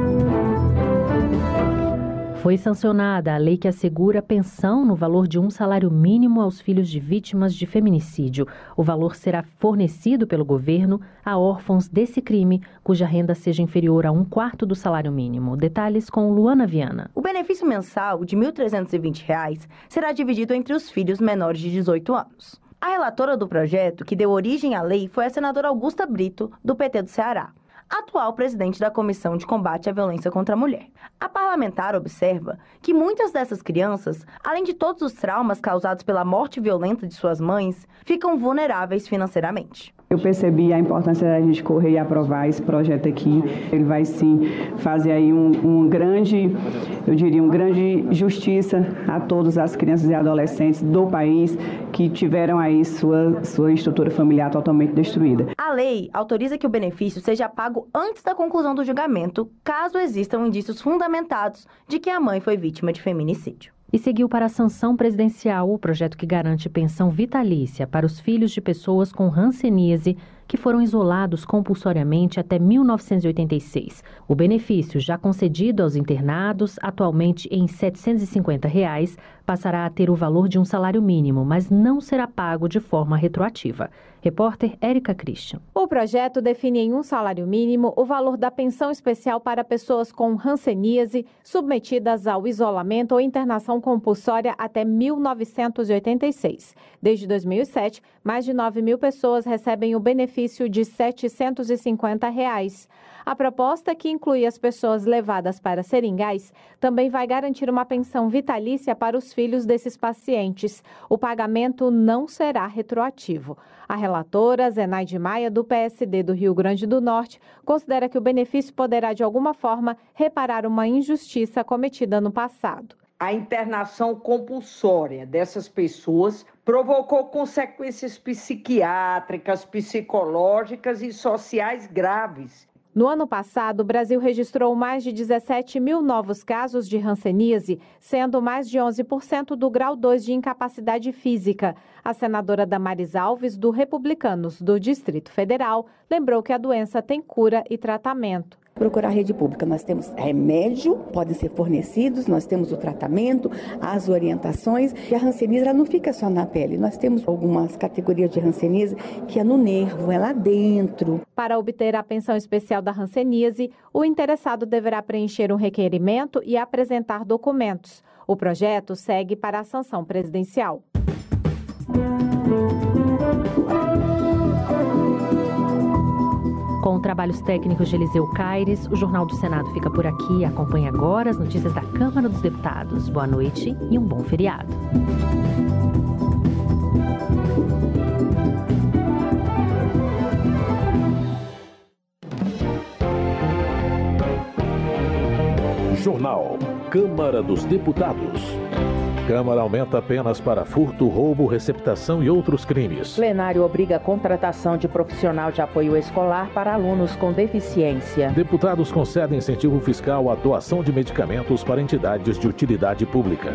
Foi sancionada a lei que assegura pensão no valor de um salário mínimo aos filhos de vítimas de feminicídio. O valor será fornecido pelo governo a órfãos desse crime, cuja renda seja inferior a um quarto do salário mínimo. Detalhes com Luana Viana. O benefício mensal de mil trezentos e vinte reais será dividido entre os filhos menores de dezoito anos. A relatora do projeto, que deu origem à lei, foi a senadora Augusta Brito, do P T do Ceará, atual presidente da Comissão de Combate à Violência contra a Mulher. A parlamentar observa que muitas dessas crianças, além de todos os traumas causados pela morte violenta de suas mães, ficam vulneráveis financeiramente. Eu percebi a importância da gente correr e aprovar esse projeto aqui. Ele vai sim fazer aí um, um grande, eu diria, um grande justiça a todas as crianças e adolescentes do país que tiveram aí sua, sua estrutura familiar totalmente destruída. A lei autoriza que o benefício seja pago antes da conclusão do julgamento, caso existam indícios fundamentados de que a mãe foi vítima de feminicídio. E seguiu para a sanção presidencial o projeto que garante pensão vitalícia para os filhos de pessoas com hanseníase que foram isolados compulsoriamente até mil novecentos e oitenta e seis. O benefício, já concedido aos internados, atualmente em setecentos e cinquenta reais, passará a ter o valor de um salário mínimo, mas não será pago de forma retroativa. Repórter Érica Christian. O projeto define em um salário mínimo o valor da pensão especial para pessoas com hanseníase submetidas ao isolamento ou internação compulsória até mil novecentos e oitenta e seis. Desde dois mil e sete, mais de nove mil pessoas recebem o benefício de setecentos e cinquenta reais. A proposta, que inclui as pessoas levadas para seringais, também vai garantir uma pensão vitalícia para os filhos desses pacientes. O pagamento não será retroativo. A relatora, Zenaide Maia, do P S D do Rio Grande do Norte, considera que o benefício poderá, de alguma forma, reparar uma injustiça cometida no passado. A internação compulsória dessas pessoas provocou consequências psiquiátricas, psicológicas e sociais graves. No ano passado, o Brasil registrou mais de dezessete mil novos casos de hanseníase, sendo mais de onze por cento do grau dois de incapacidade física. A senadora Damares Alves, do Republicanos do Distrito Federal, lembrou que a doença tem cura e tratamento. Procurar a rede pública. Nós temos remédio, podem ser fornecidos, nós temos o tratamento, as orientações. E a hanseníase ela não fica só na pele. Nós temos algumas categorias de hanseníase que é no nervo, é lá dentro. Para obter a pensão especial da hanseníase, o interessado deverá preencher um requerimento e apresentar documentos. O projeto segue para a sanção presidencial. Com trabalhos técnicos de Eliseu Caires, o Jornal do Senado fica por aqui. Acompanhe agora as notícias da Câmara dos Deputados. Boa noite e um bom feriado. Jornal Câmara dos Deputados. Câmara aumenta penas para furto, roubo, receptação e outros crimes. Plenário obriga a contratação de profissional de apoio escolar para alunos com deficiência. Deputados concedem incentivo fiscal à doação de medicamentos para entidades de utilidade pública.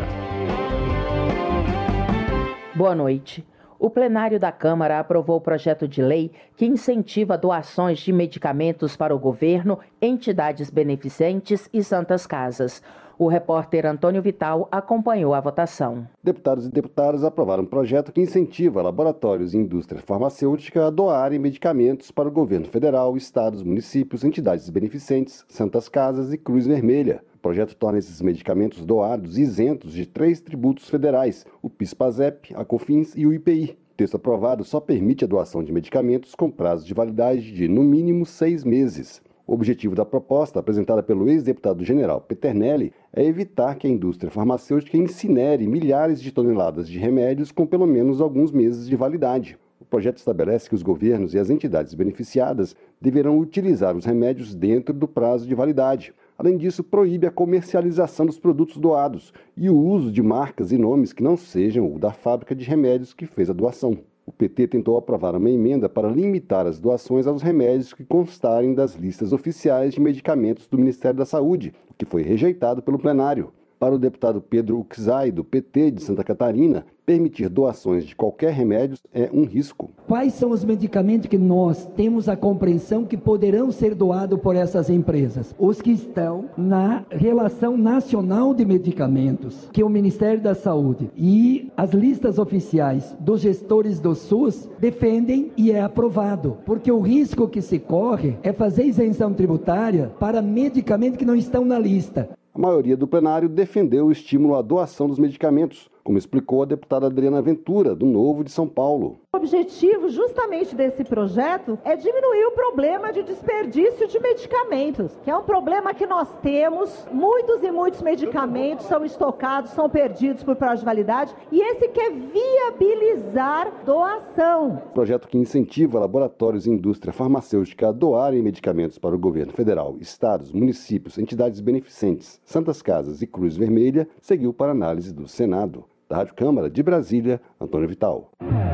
Boa noite. O plenário da Câmara aprovou o projeto de lei que incentiva doações de medicamentos para o governo, entidades beneficentes e santas casas. O repórter Antônio Vital acompanhou a votação. Deputados e deputadas aprovaram um projeto que incentiva laboratórios e indústria farmacêutica a doarem medicamentos para o governo federal, estados, municípios, entidades beneficentes, santas casas e Cruz Vermelha. O projeto torna esses medicamentos doados isentos de três tributos federais, o PIS/PASEP, a COFINS e o I P I. O texto aprovado só permite a doação de medicamentos com prazo de validade de, no mínimo, seis meses. O objetivo da proposta, apresentada pelo ex-deputado general Peternelli, é evitar que a indústria farmacêutica incinere milhares de toneladas de remédios com pelo menos alguns meses de validade. O projeto estabelece que os governos e as entidades beneficiadas deverão utilizar os remédios dentro do prazo de validade. Além disso, proíbe a comercialização dos produtos doados e o uso de marcas e nomes que não sejam o da fábrica de remédios que fez a doação. O P T tentou aprovar uma emenda para limitar as doações aos remédios que constarem das listas oficiais de medicamentos do Ministério da Saúde, o que foi rejeitado pelo plenário. Para o deputado Pedro Uczai, do P T de Santa Catarina, permitir doações de qualquer remédio é um risco. Quais são os medicamentos que nós temos a compreensão que poderão ser doados por essas empresas? Os que estão na Relação Nacional de Medicamentos, que é o Ministério da Saúde, e as listas oficiais dos gestores do SUS defendem e é aprovado, porque o risco que se corre é fazer isenção tributária para medicamentos que não estão na lista. A maioria do plenário defendeu o estímulo à doação dos medicamentos, como explicou a deputada Adriana Ventura, do Novo de São Paulo. O objetivo justamente desse projeto é diminuir o problema de desperdício de medicamentos, que é um problema que nós temos. Muitos e muitos medicamentos são estocados, são perdidos por prazo de validade, e esse quer viabilizar doação. O projeto que incentiva laboratórios e indústria farmacêutica a doarem medicamentos para o governo federal, estados, municípios, entidades beneficentes, santas casas e Cruz Vermelha seguiu para análise do Senado. Da Rádio Câmara de Brasília, Antônio Vital.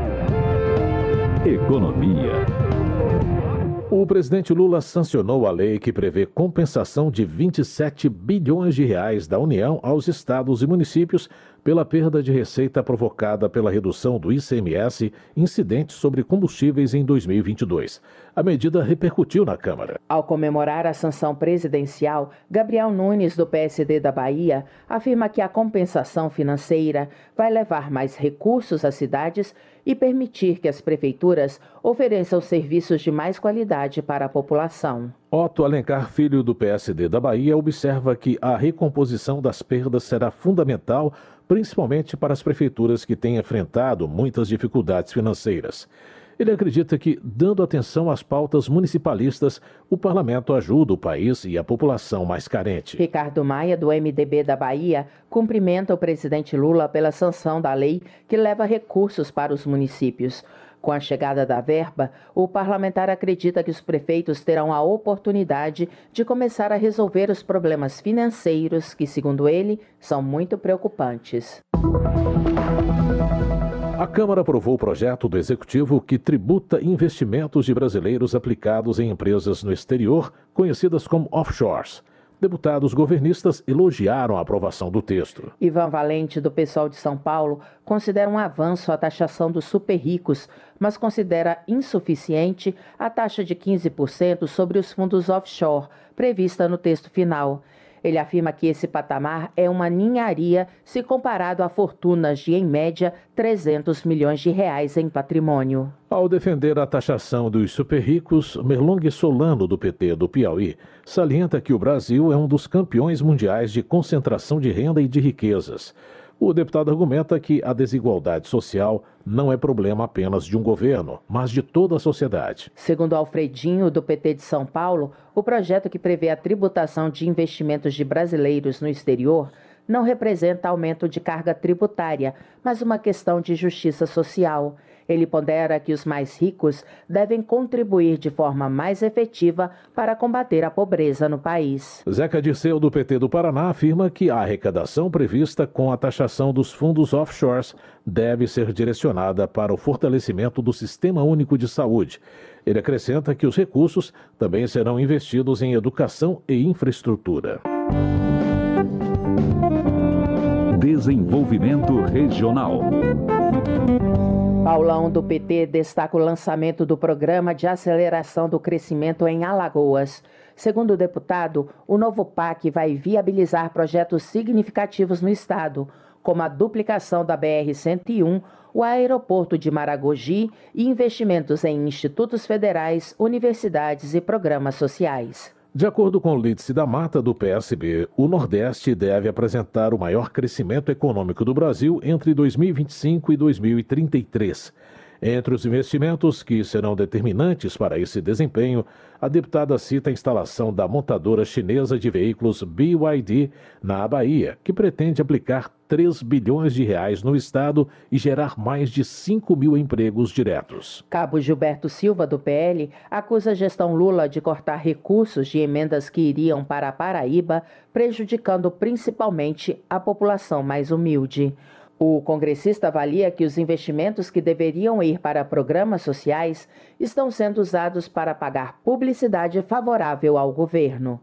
Economia. O presidente Lula sancionou a lei que prevê compensação de vinte e sete bilhões de reais da União aos estados e municípios pela perda de receita provocada pela redução do I C M S incidente sobre combustíveis em dois mil e vinte e dois. A medida repercutiu na Câmara. Ao comemorar a sanção presidencial, Gabriel Nunes, do P S D da Bahia, afirma que a compensação financeira vai levar mais recursos às cidades e permitir que as prefeituras ofereçam serviços de mais qualidade para a população. Otto Alencar Filho, do P S D da Bahia, observa que a recomposição das perdas será fundamental, principalmente para as prefeituras que têm enfrentado muitas dificuldades financeiras. Ele acredita que, dando atenção às pautas municipalistas, o parlamento ajuda o país e a população mais carente. Ricardo Maia, do M D B da Bahia, cumprimenta o presidente Lula pela sanção da lei que leva recursos para os municípios. Com a chegada da verba, o parlamentar acredita que os prefeitos terão a oportunidade de começar a resolver os problemas financeiros que, segundo ele, são muito preocupantes. A Câmara aprovou o projeto do Executivo que tributa investimentos de brasileiros aplicados em empresas no exterior, conhecidas como offshores. Deputados governistas elogiaram a aprovação do texto. Ivan Valente, do PSOL de São Paulo, considera um avanço a taxação dos super ricos, mas considera insuficiente a taxa de quinze por cento sobre os fundos offshore, prevista no texto final. Ele afirma que esse patamar é uma ninharia se comparado a fortunas de, em média, trezentos milhões de reais em patrimônio. Ao defender a taxação dos super ricos, Merlong Solano, do P T do Piauí, salienta que o Brasil é um dos campeões mundiais de concentração de renda e de riquezas. O deputado argumenta que a desigualdade social não é problema apenas de um governo, mas de toda a sociedade. Segundo Alfredinho, do P T de São Paulo, o projeto que prevê a tributação de investimentos de brasileiros no exterior não representa aumento de carga tributária, mas uma questão de justiça social. Ele pondera que os mais ricos devem contribuir de forma mais efetiva para combater a pobreza no país. Zeca Dirceu, do P T do Paraná, afirma que a arrecadação prevista com a taxação dos fundos offshores deve ser direcionada para o fortalecimento do Sistema Único de Saúde. Ele acrescenta que os recursos também serão investidos em educação e infraestrutura. Desenvolvimento Regional. Paulão, do P T, destaca o lançamento do Programa de Aceleração do Crescimento em Alagoas. Segundo o deputado, o novo P A C vai viabilizar projetos significativos no estado, como a duplicação da B R cento e um, o aeroporto de Maragogi e investimentos em institutos federais, universidades e programas sociais. De acordo com Lídice da Mata, do P S B, o Nordeste deve apresentar o maior crescimento econômico do Brasil entre dois mil e vinte e cinco e dois mil e trinta e três. Entre os investimentos que serão determinantes para esse desempenho, a deputada cita a instalação da montadora chinesa de veículos B Y D na Bahia, que pretende aplicar três bilhões de reais no estado e gerar mais de cinco mil empregos diretos. Cabo Gilberto Silva, do P L, acusa a gestão Lula de cortar recursos de emendas que iriam para a Paraíba, prejudicando principalmente a população mais humilde. O congressista avalia que os investimentos que deveriam ir para programas sociais estão sendo usados para pagar publicidade favorável ao governo.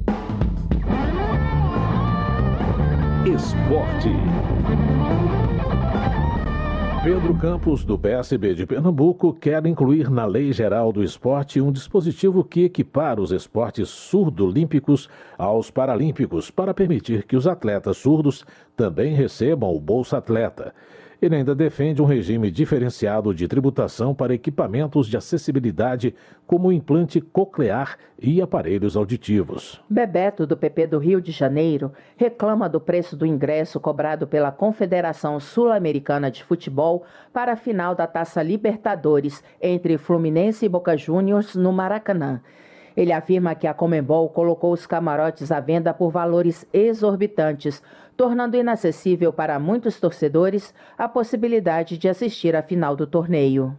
Esporte. Pedro Campos, do P S B de Pernambuco, quer incluir na Lei Geral do Esporte um dispositivo que equipara os esportes surdo-olímpicos aos paralímpicos para permitir que os atletas surdos também recebam o Bolsa Atleta. Ele ainda defende um regime diferenciado de tributação para equipamentos de acessibilidade, como o implante coclear e aparelhos auditivos. Bebeto, do P P do Rio de Janeiro, reclama do preço do ingresso cobrado pela Confederação Sul-Americana de Futebol para a final da Taça Libertadores entre Fluminense e Boca Juniors no Maracanã. Ele afirma que a Conmebol colocou os camarotes à venda por valores exorbitantes, tornando inacessível para muitos torcedores a possibilidade de assistir à final do torneio.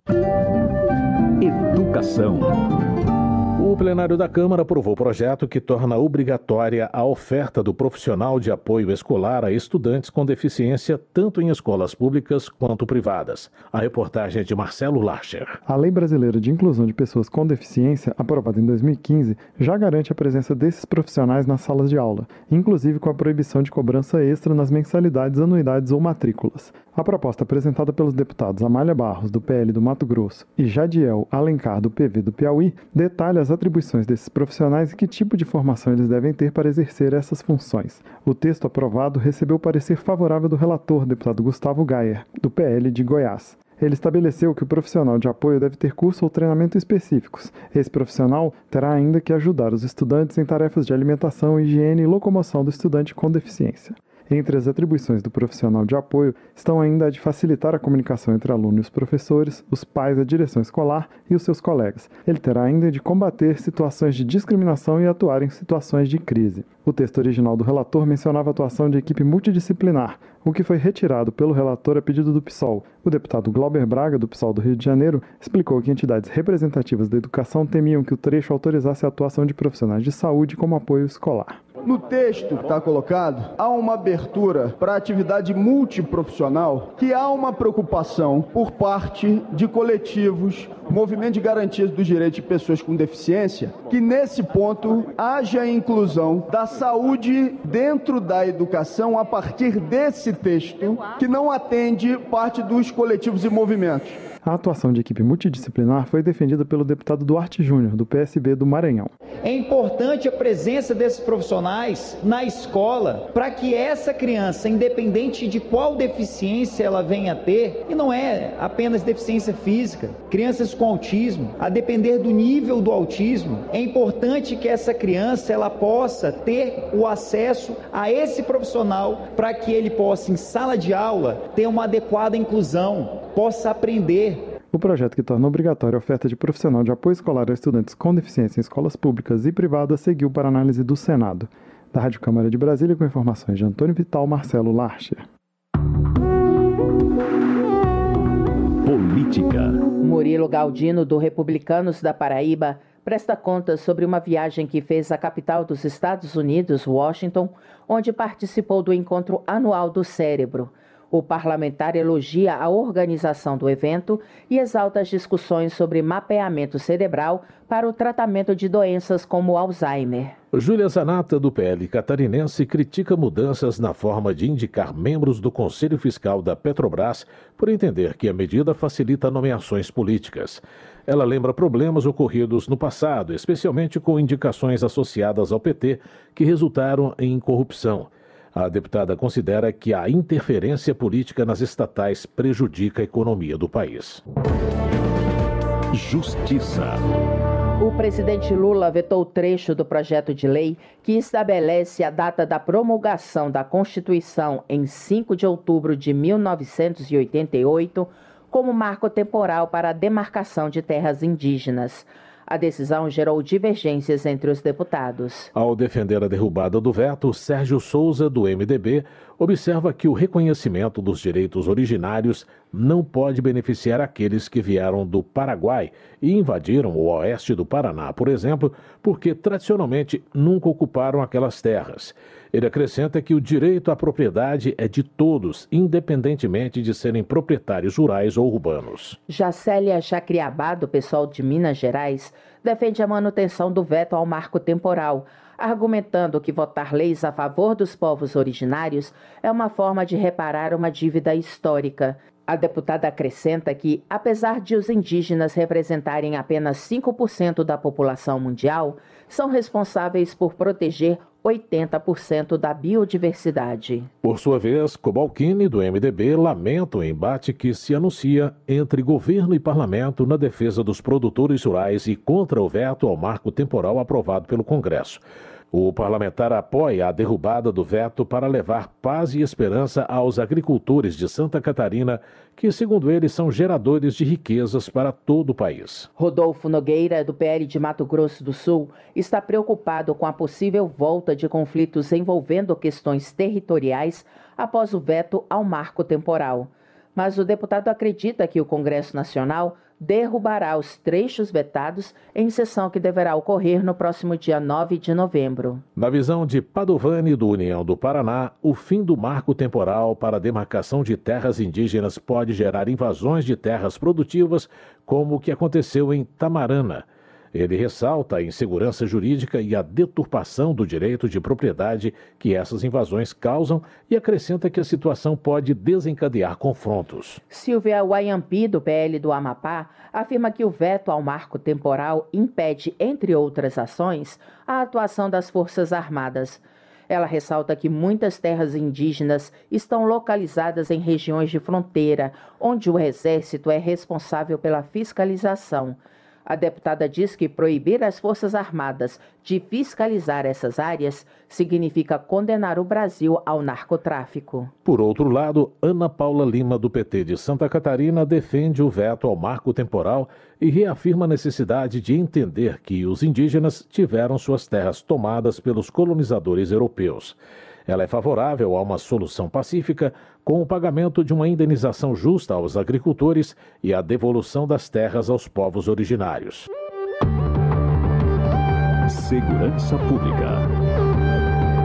Educação. O plenário da Câmara aprovou o projeto que torna obrigatória a oferta do profissional de apoio escolar a estudantes com deficiência, tanto em escolas públicas quanto privadas. A reportagem é de Marcelo Larcher. A Lei Brasileira de Inclusão de Pessoas com Deficiência, aprovada em dois mil e quinze, já garante a presença desses profissionais nas salas de aula, inclusive com a proibição de cobrança extra nas mensalidades, anuidades ou matrículas. A proposta apresentada pelos deputados Amália Barros, do P L do Mato Grosso, e Jadiel Alencar, do P V do Piauí, detalha as atribuições desses profissionais e que tipo de formação eles devem ter para exercer essas funções. O texto aprovado recebeu o parecer favorável do relator, deputado Gustavo Gayer, do P L de Goiás. Ele estabeleceu que o profissional de apoio deve ter curso ou treinamento específicos. Esse profissional terá ainda que ajudar os estudantes em tarefas de alimentação, higiene e locomoção do estudante com deficiência. Entre as atribuições do profissional de apoio estão ainda a de facilitar a comunicação entre aluno e os professores, os pais, a direção escolar e os seus colegas. Ele terá ainda de combater situações de discriminação e atuar em situações de crise. O texto original do relator mencionava a atuação de equipe multidisciplinar, o que foi retirado pelo relator a pedido do P SOL. O deputado Glauber Braga, do P SOL do Rio de Janeiro, explicou que entidades representativas da educação temiam que o trecho autorizasse a atuação de profissionais de saúde como apoio escolar. No texto está colocado, há uma abertura para atividade multiprofissional, que há uma preocupação por parte de coletivos, movimento de garantias dos direitos de pessoas com deficiência, que nesse ponto haja a inclusão da saúde dentro da educação a partir desse texto, que não atende parte dos coletivos e movimentos. A atuação de equipe multidisciplinar foi defendida pelo deputado Duarte Júnior, do P S B do Maranhão. É importante a presença desses profissionais na escola para que essa criança, independente de qual deficiência ela venha a ter, e não é apenas deficiência física, crianças com autismo, a depender do nível do autismo, é importante que essa criança ela possa ter o acesso a esse profissional para que ele possa, em sala de aula, ter uma adequada inclusão, possa aprender. O projeto que torna obrigatória a oferta de profissional de apoio escolar a estudantes com deficiência em escolas públicas e privadas seguiu para análise do Senado. Da Rádio Câmara de Brasília, com informações de Antônio Vital, Marcelo Larcher. Política. Murilo Galdino, do Republicanos da Paraíba, presta contas sobre uma viagem que fez à capital dos Estados Unidos, Washington, onde participou do encontro anual do cérebro. O parlamentar elogia a organização do evento e exalta as discussões sobre mapeamento cerebral para o tratamento de doenças como Alzheimer. Júlia Zanata, do P L catarinense, critica mudanças na forma de indicar membros do Conselho Fiscal da Petrobras por entender que a medida facilita nomeações políticas. Ela lembra problemas ocorridos no passado, especialmente com indicações associadas ao P T que resultaram em corrupção. A deputada considera que a interferência política nas estatais prejudica a economia do país. Justiça. O presidente Lula vetou o trecho do projeto de lei que estabelece a data da promulgação da Constituição em cinco de outubro de mil novecentos e oitenta e oito como marco temporal para a demarcação de terras indígenas. A decisão gerou divergências entre os deputados. Ao defender a derrubada do veto, Sérgio Souza, do M D B, observa que o reconhecimento dos direitos originários não pode beneficiar aqueles que vieram do Paraguai e invadiram o oeste do Paraná, por exemplo, porque tradicionalmente nunca ocuparam aquelas terras. Ele acrescenta que o direito à propriedade é de todos, independentemente de serem proprietários rurais ou urbanos. Jacélia Jacriabá, do PSOL de Minas Gerais, defende a manutenção do veto ao marco temporal, argumentando que votar leis a favor dos povos originários é uma forma de reparar uma dívida histórica. A deputada acrescenta que, apesar de os indígenas representarem apenas cinco por cento da população mundial, são responsáveis por proteger oitenta por cento da biodiversidade. Por sua vez, Cobalcini, do M D B, lamenta o embate que se anuncia entre governo e parlamento na defesa dos produtores rurais e contra o veto ao marco temporal aprovado pelo Congresso. O parlamentar apoia a derrubada do veto para levar paz e esperança aos agricultores de Santa Catarina, que, segundo ele, são geradores de riquezas para todo o país. Rodolfo Nogueira, do P L de Mato Grosso do Sul, está preocupado com a possível volta de conflitos envolvendo questões territoriais após o veto ao marco temporal. Mas o deputado acredita que o Congresso Nacional derrubará os trechos vetados em sessão que deverá ocorrer no próximo dia nove de novembro. Na visão de Padovani, do União do Paraná, o fim do marco temporal para a demarcação de terras indígenas pode gerar invasões de terras produtivas, como o que aconteceu em Tamarana. Ele ressalta a insegurança jurídica e a deturpação do direito de propriedade que essas invasões causam e acrescenta que a situação pode desencadear confrontos. Silvia Wayampi, do P L do Amapá, afirma que o veto ao marco temporal impede, entre outras ações, a atuação das Forças Armadas. Ela ressalta que muitas terras indígenas estão localizadas em regiões de fronteira, onde o Exército é responsável pela fiscalização. A deputada diz que proibir as Forças Armadas de fiscalizar essas áreas significa condenar o Brasil ao narcotráfico. Por outro lado, Ana Paula Lima, do P T de Santa Catarina, defende o veto ao marco temporal e reafirma a necessidade de entender que os indígenas tiveram suas terras tomadas pelos colonizadores europeus. Ela é favorável a uma solução pacífica com o pagamento de uma indenização justa aos agricultores e a devolução das terras aos povos originários. Segurança Pública.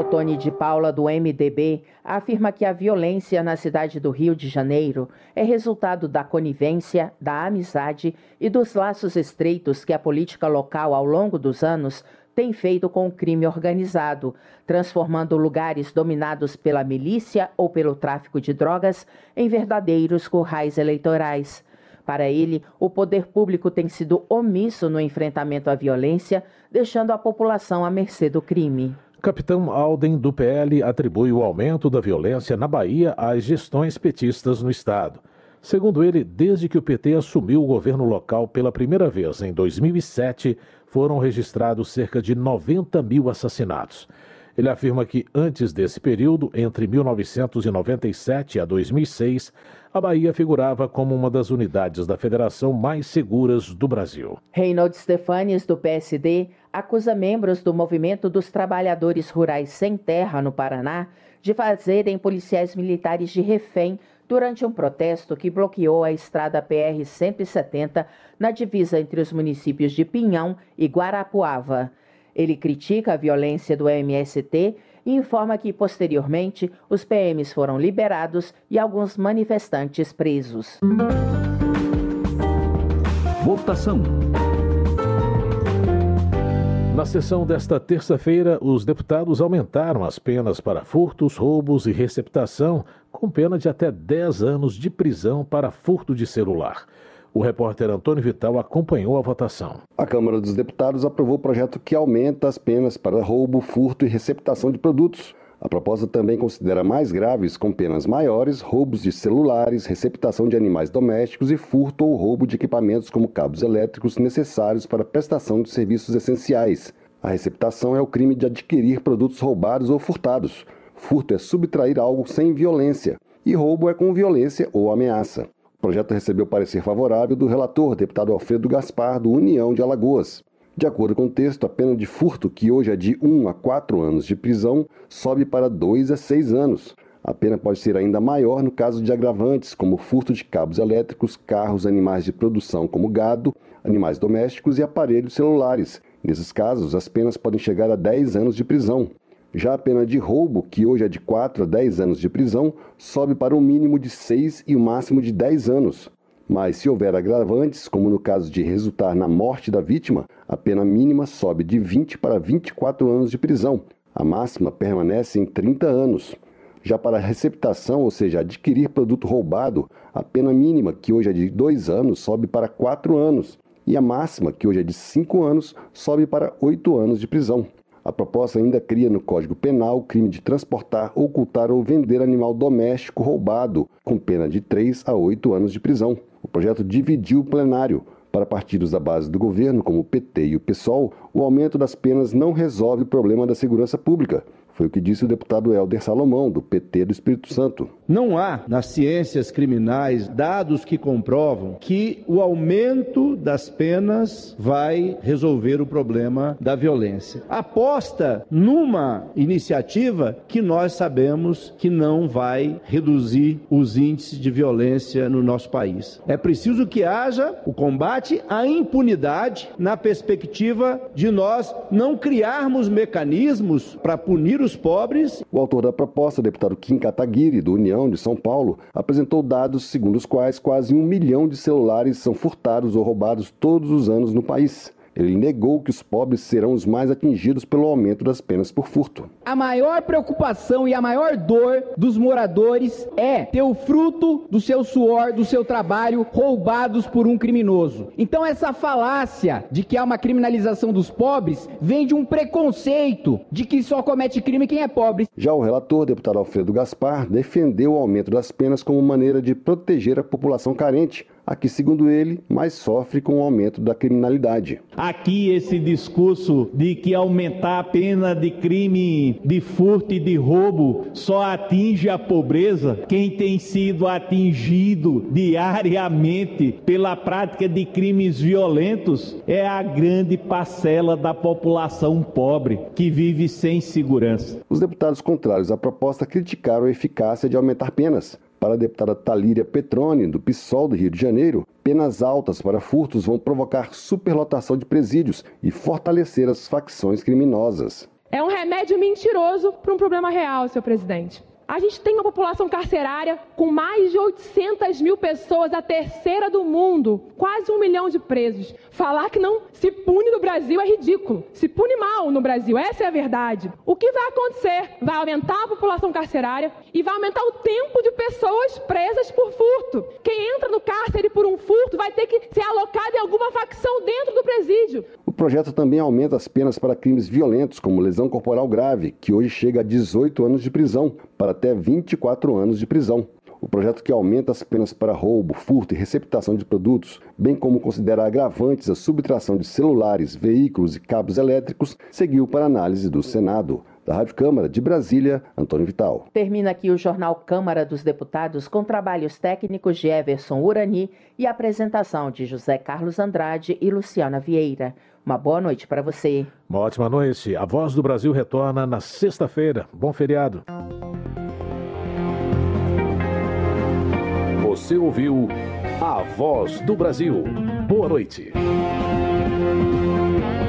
Otone de Paula, do M D B, afirma que a violência na cidade do Rio de Janeiro é resultado da conivência, da amizade e dos laços estreitos que a política local, ao longo dos anos, tem feito com o crime organizado, transformando lugares dominados pela milícia ou pelo tráfico de drogas em verdadeiros currais eleitorais. Para ele, o poder público tem sido omisso no enfrentamento à violência, deixando a população à mercê do crime. Capitão Alden, do P L, atribui o aumento da violência na Bahia às gestões petistas no estado. Segundo ele, desde que o P T assumiu o governo local pela primeira vez em dois mil e sete, foram registrados cerca de noventa mil assassinatos. Ele afirma que antes desse período, entre mil novecentos e noventa e sete a dois mil e seis, a Bahia figurava como uma das unidades da federação mais seguras do Brasil. Reinaldo Stefanes, do P S D, acusa membros do Movimento dos Trabalhadores Rurais Sem Terra, no Paraná, de fazerem policiais militares de refém durante um protesto que bloqueou a estrada P R cento e setenta na divisa entre os municípios de Pinhão e Guarapuava. Ele critica a violência do M S T e informa que, posteriormente, os P Ms foram liberados e alguns manifestantes presos. Votação. Na sessão desta terça-feira, os deputados aumentaram as penas para furtos, roubos e receptação, com pena de até dez anos de prisão para furto de celular. O repórter Antônio Vital acompanhou a votação. A Câmara dos Deputados aprovou o projeto que aumenta as penas para roubo, furto e receptação de produtos. A proposta também considera mais graves, com penas maiores, roubos de celulares, receptação de animais domésticos e furto ou roubo de equipamentos como cabos elétricos necessários para a prestação de serviços essenciais. A receptação é o crime de adquirir produtos roubados ou furtados. Furto é subtrair algo sem violência. E roubo é com violência ou ameaça. O projeto recebeu parecer favorável do relator, deputado Alfredo Gaspar, do União de Alagoas. De acordo com o texto, a pena de furto, que hoje é de um a quatro anos de prisão, sobe para dois a seis anos. A pena pode ser ainda maior no caso de agravantes, como furto de cabos elétricos, carros, animais de produção como gado, animais domésticos e aparelhos celulares. Nesses casos, as penas podem chegar a dez anos de prisão. Já a pena de roubo, que hoje é de quatro a dez anos de prisão, sobe para um mínimo de seis e o máximo de dez anos. Mas se houver agravantes, como no caso de resultar na morte da vítima, a pena mínima sobe de vinte para vinte e quatro anos de prisão. A máxima permanece em trinta anos. Já para a receptação, ou seja, adquirir produto roubado, a pena mínima, que hoje é de dois anos, sobe para quatro anos. E a máxima, que hoje é de cinco anos, sobe para oito anos de prisão. A proposta ainda cria no Código Penal o crime de transportar, ocultar ou vender animal doméstico roubado, com pena de três a oito anos de prisão. O projeto dividiu o plenário. Para partidos da base do governo, como o P T e o PSOL, o aumento das penas não resolve o problema da segurança pública. Foi o que disse o deputado Helder Salomão, do P T do Espírito Santo. Não há, nas ciências criminais, dados que comprovam que o aumento das penas vai resolver o problema da violência. Aposta numa iniciativa que nós sabemos que não vai reduzir os índices de violência no nosso país. É preciso que haja o combate à impunidade na perspectiva de nós não criarmos mecanismos para punir os pobres. O autor da proposta, o deputado Kim Kataguiri, do União de São Paulo, apresentou dados segundo os quais quase um milhão de celulares são furtados ou roubados todos os anos no país. Ele negou que os pobres serão os mais atingidos pelo aumento das penas por furto. A maior preocupação e a maior dor dos moradores é ter o fruto do seu suor, do seu trabalho, roubados por um criminoso. Então essa falácia de que há uma criminalização dos pobres vem de um preconceito de que só comete crime quem é pobre. Já o relator, deputado Alfredo Gaspar, defendeu o aumento das penas como maneira de proteger a população carente, a que, segundo ele, mais sofre com o aumento da criminalidade. Aqui esse discurso de que aumentar a pena de crime de furto e de roubo só atinge a pobreza, quem tem sido atingido diariamente pela prática de crimes violentos é a grande parcela da população pobre que vive sem segurança. Os deputados contrários à proposta criticaram a eficácia de aumentar penas. Para a deputada Talíria Petroni, do PSOL do Rio de Janeiro, penas altas para furtos vão provocar superlotação de presídios e fortalecer as facções criminosas. É um remédio mentiroso para um problema real, senhor presidente. A gente tem uma população carcerária com mais de oitocentas mil pessoas, a terceira do mundo, quase um milhão de presos. Falar que não se pune no Brasil é ridículo. Se pune mal no Brasil, essa é a verdade. O que vai acontecer? Vai aumentar a população carcerária e vai aumentar o tempo de pessoas presas por furto. Quem entra no cárcere por um furto vai ter que ser alocado em alguma facção dentro do presídio. O projeto também aumenta as penas para crimes violentos, como lesão corporal grave, que hoje chega a dezoito anos de prisão, para até vinte e quatro anos de prisão. O projeto que aumenta as penas para roubo, furto e receptação de produtos, bem como considera agravantes a subtração de celulares, veículos e cabos elétricos, seguiu para análise do Senado. Da Rádio Câmara de Brasília, Antônio Vital. Termina aqui o Jornal Câmara dos Deputados com trabalhos técnicos de Everson Urani e apresentação de José Carlos Andrade e Luciana Vieira. Uma boa noite para você. Uma ótima noite. A Voz do Brasil retorna na sexta-feira. Bom feriado. Você ouviu A Voz do Brasil. Boa noite.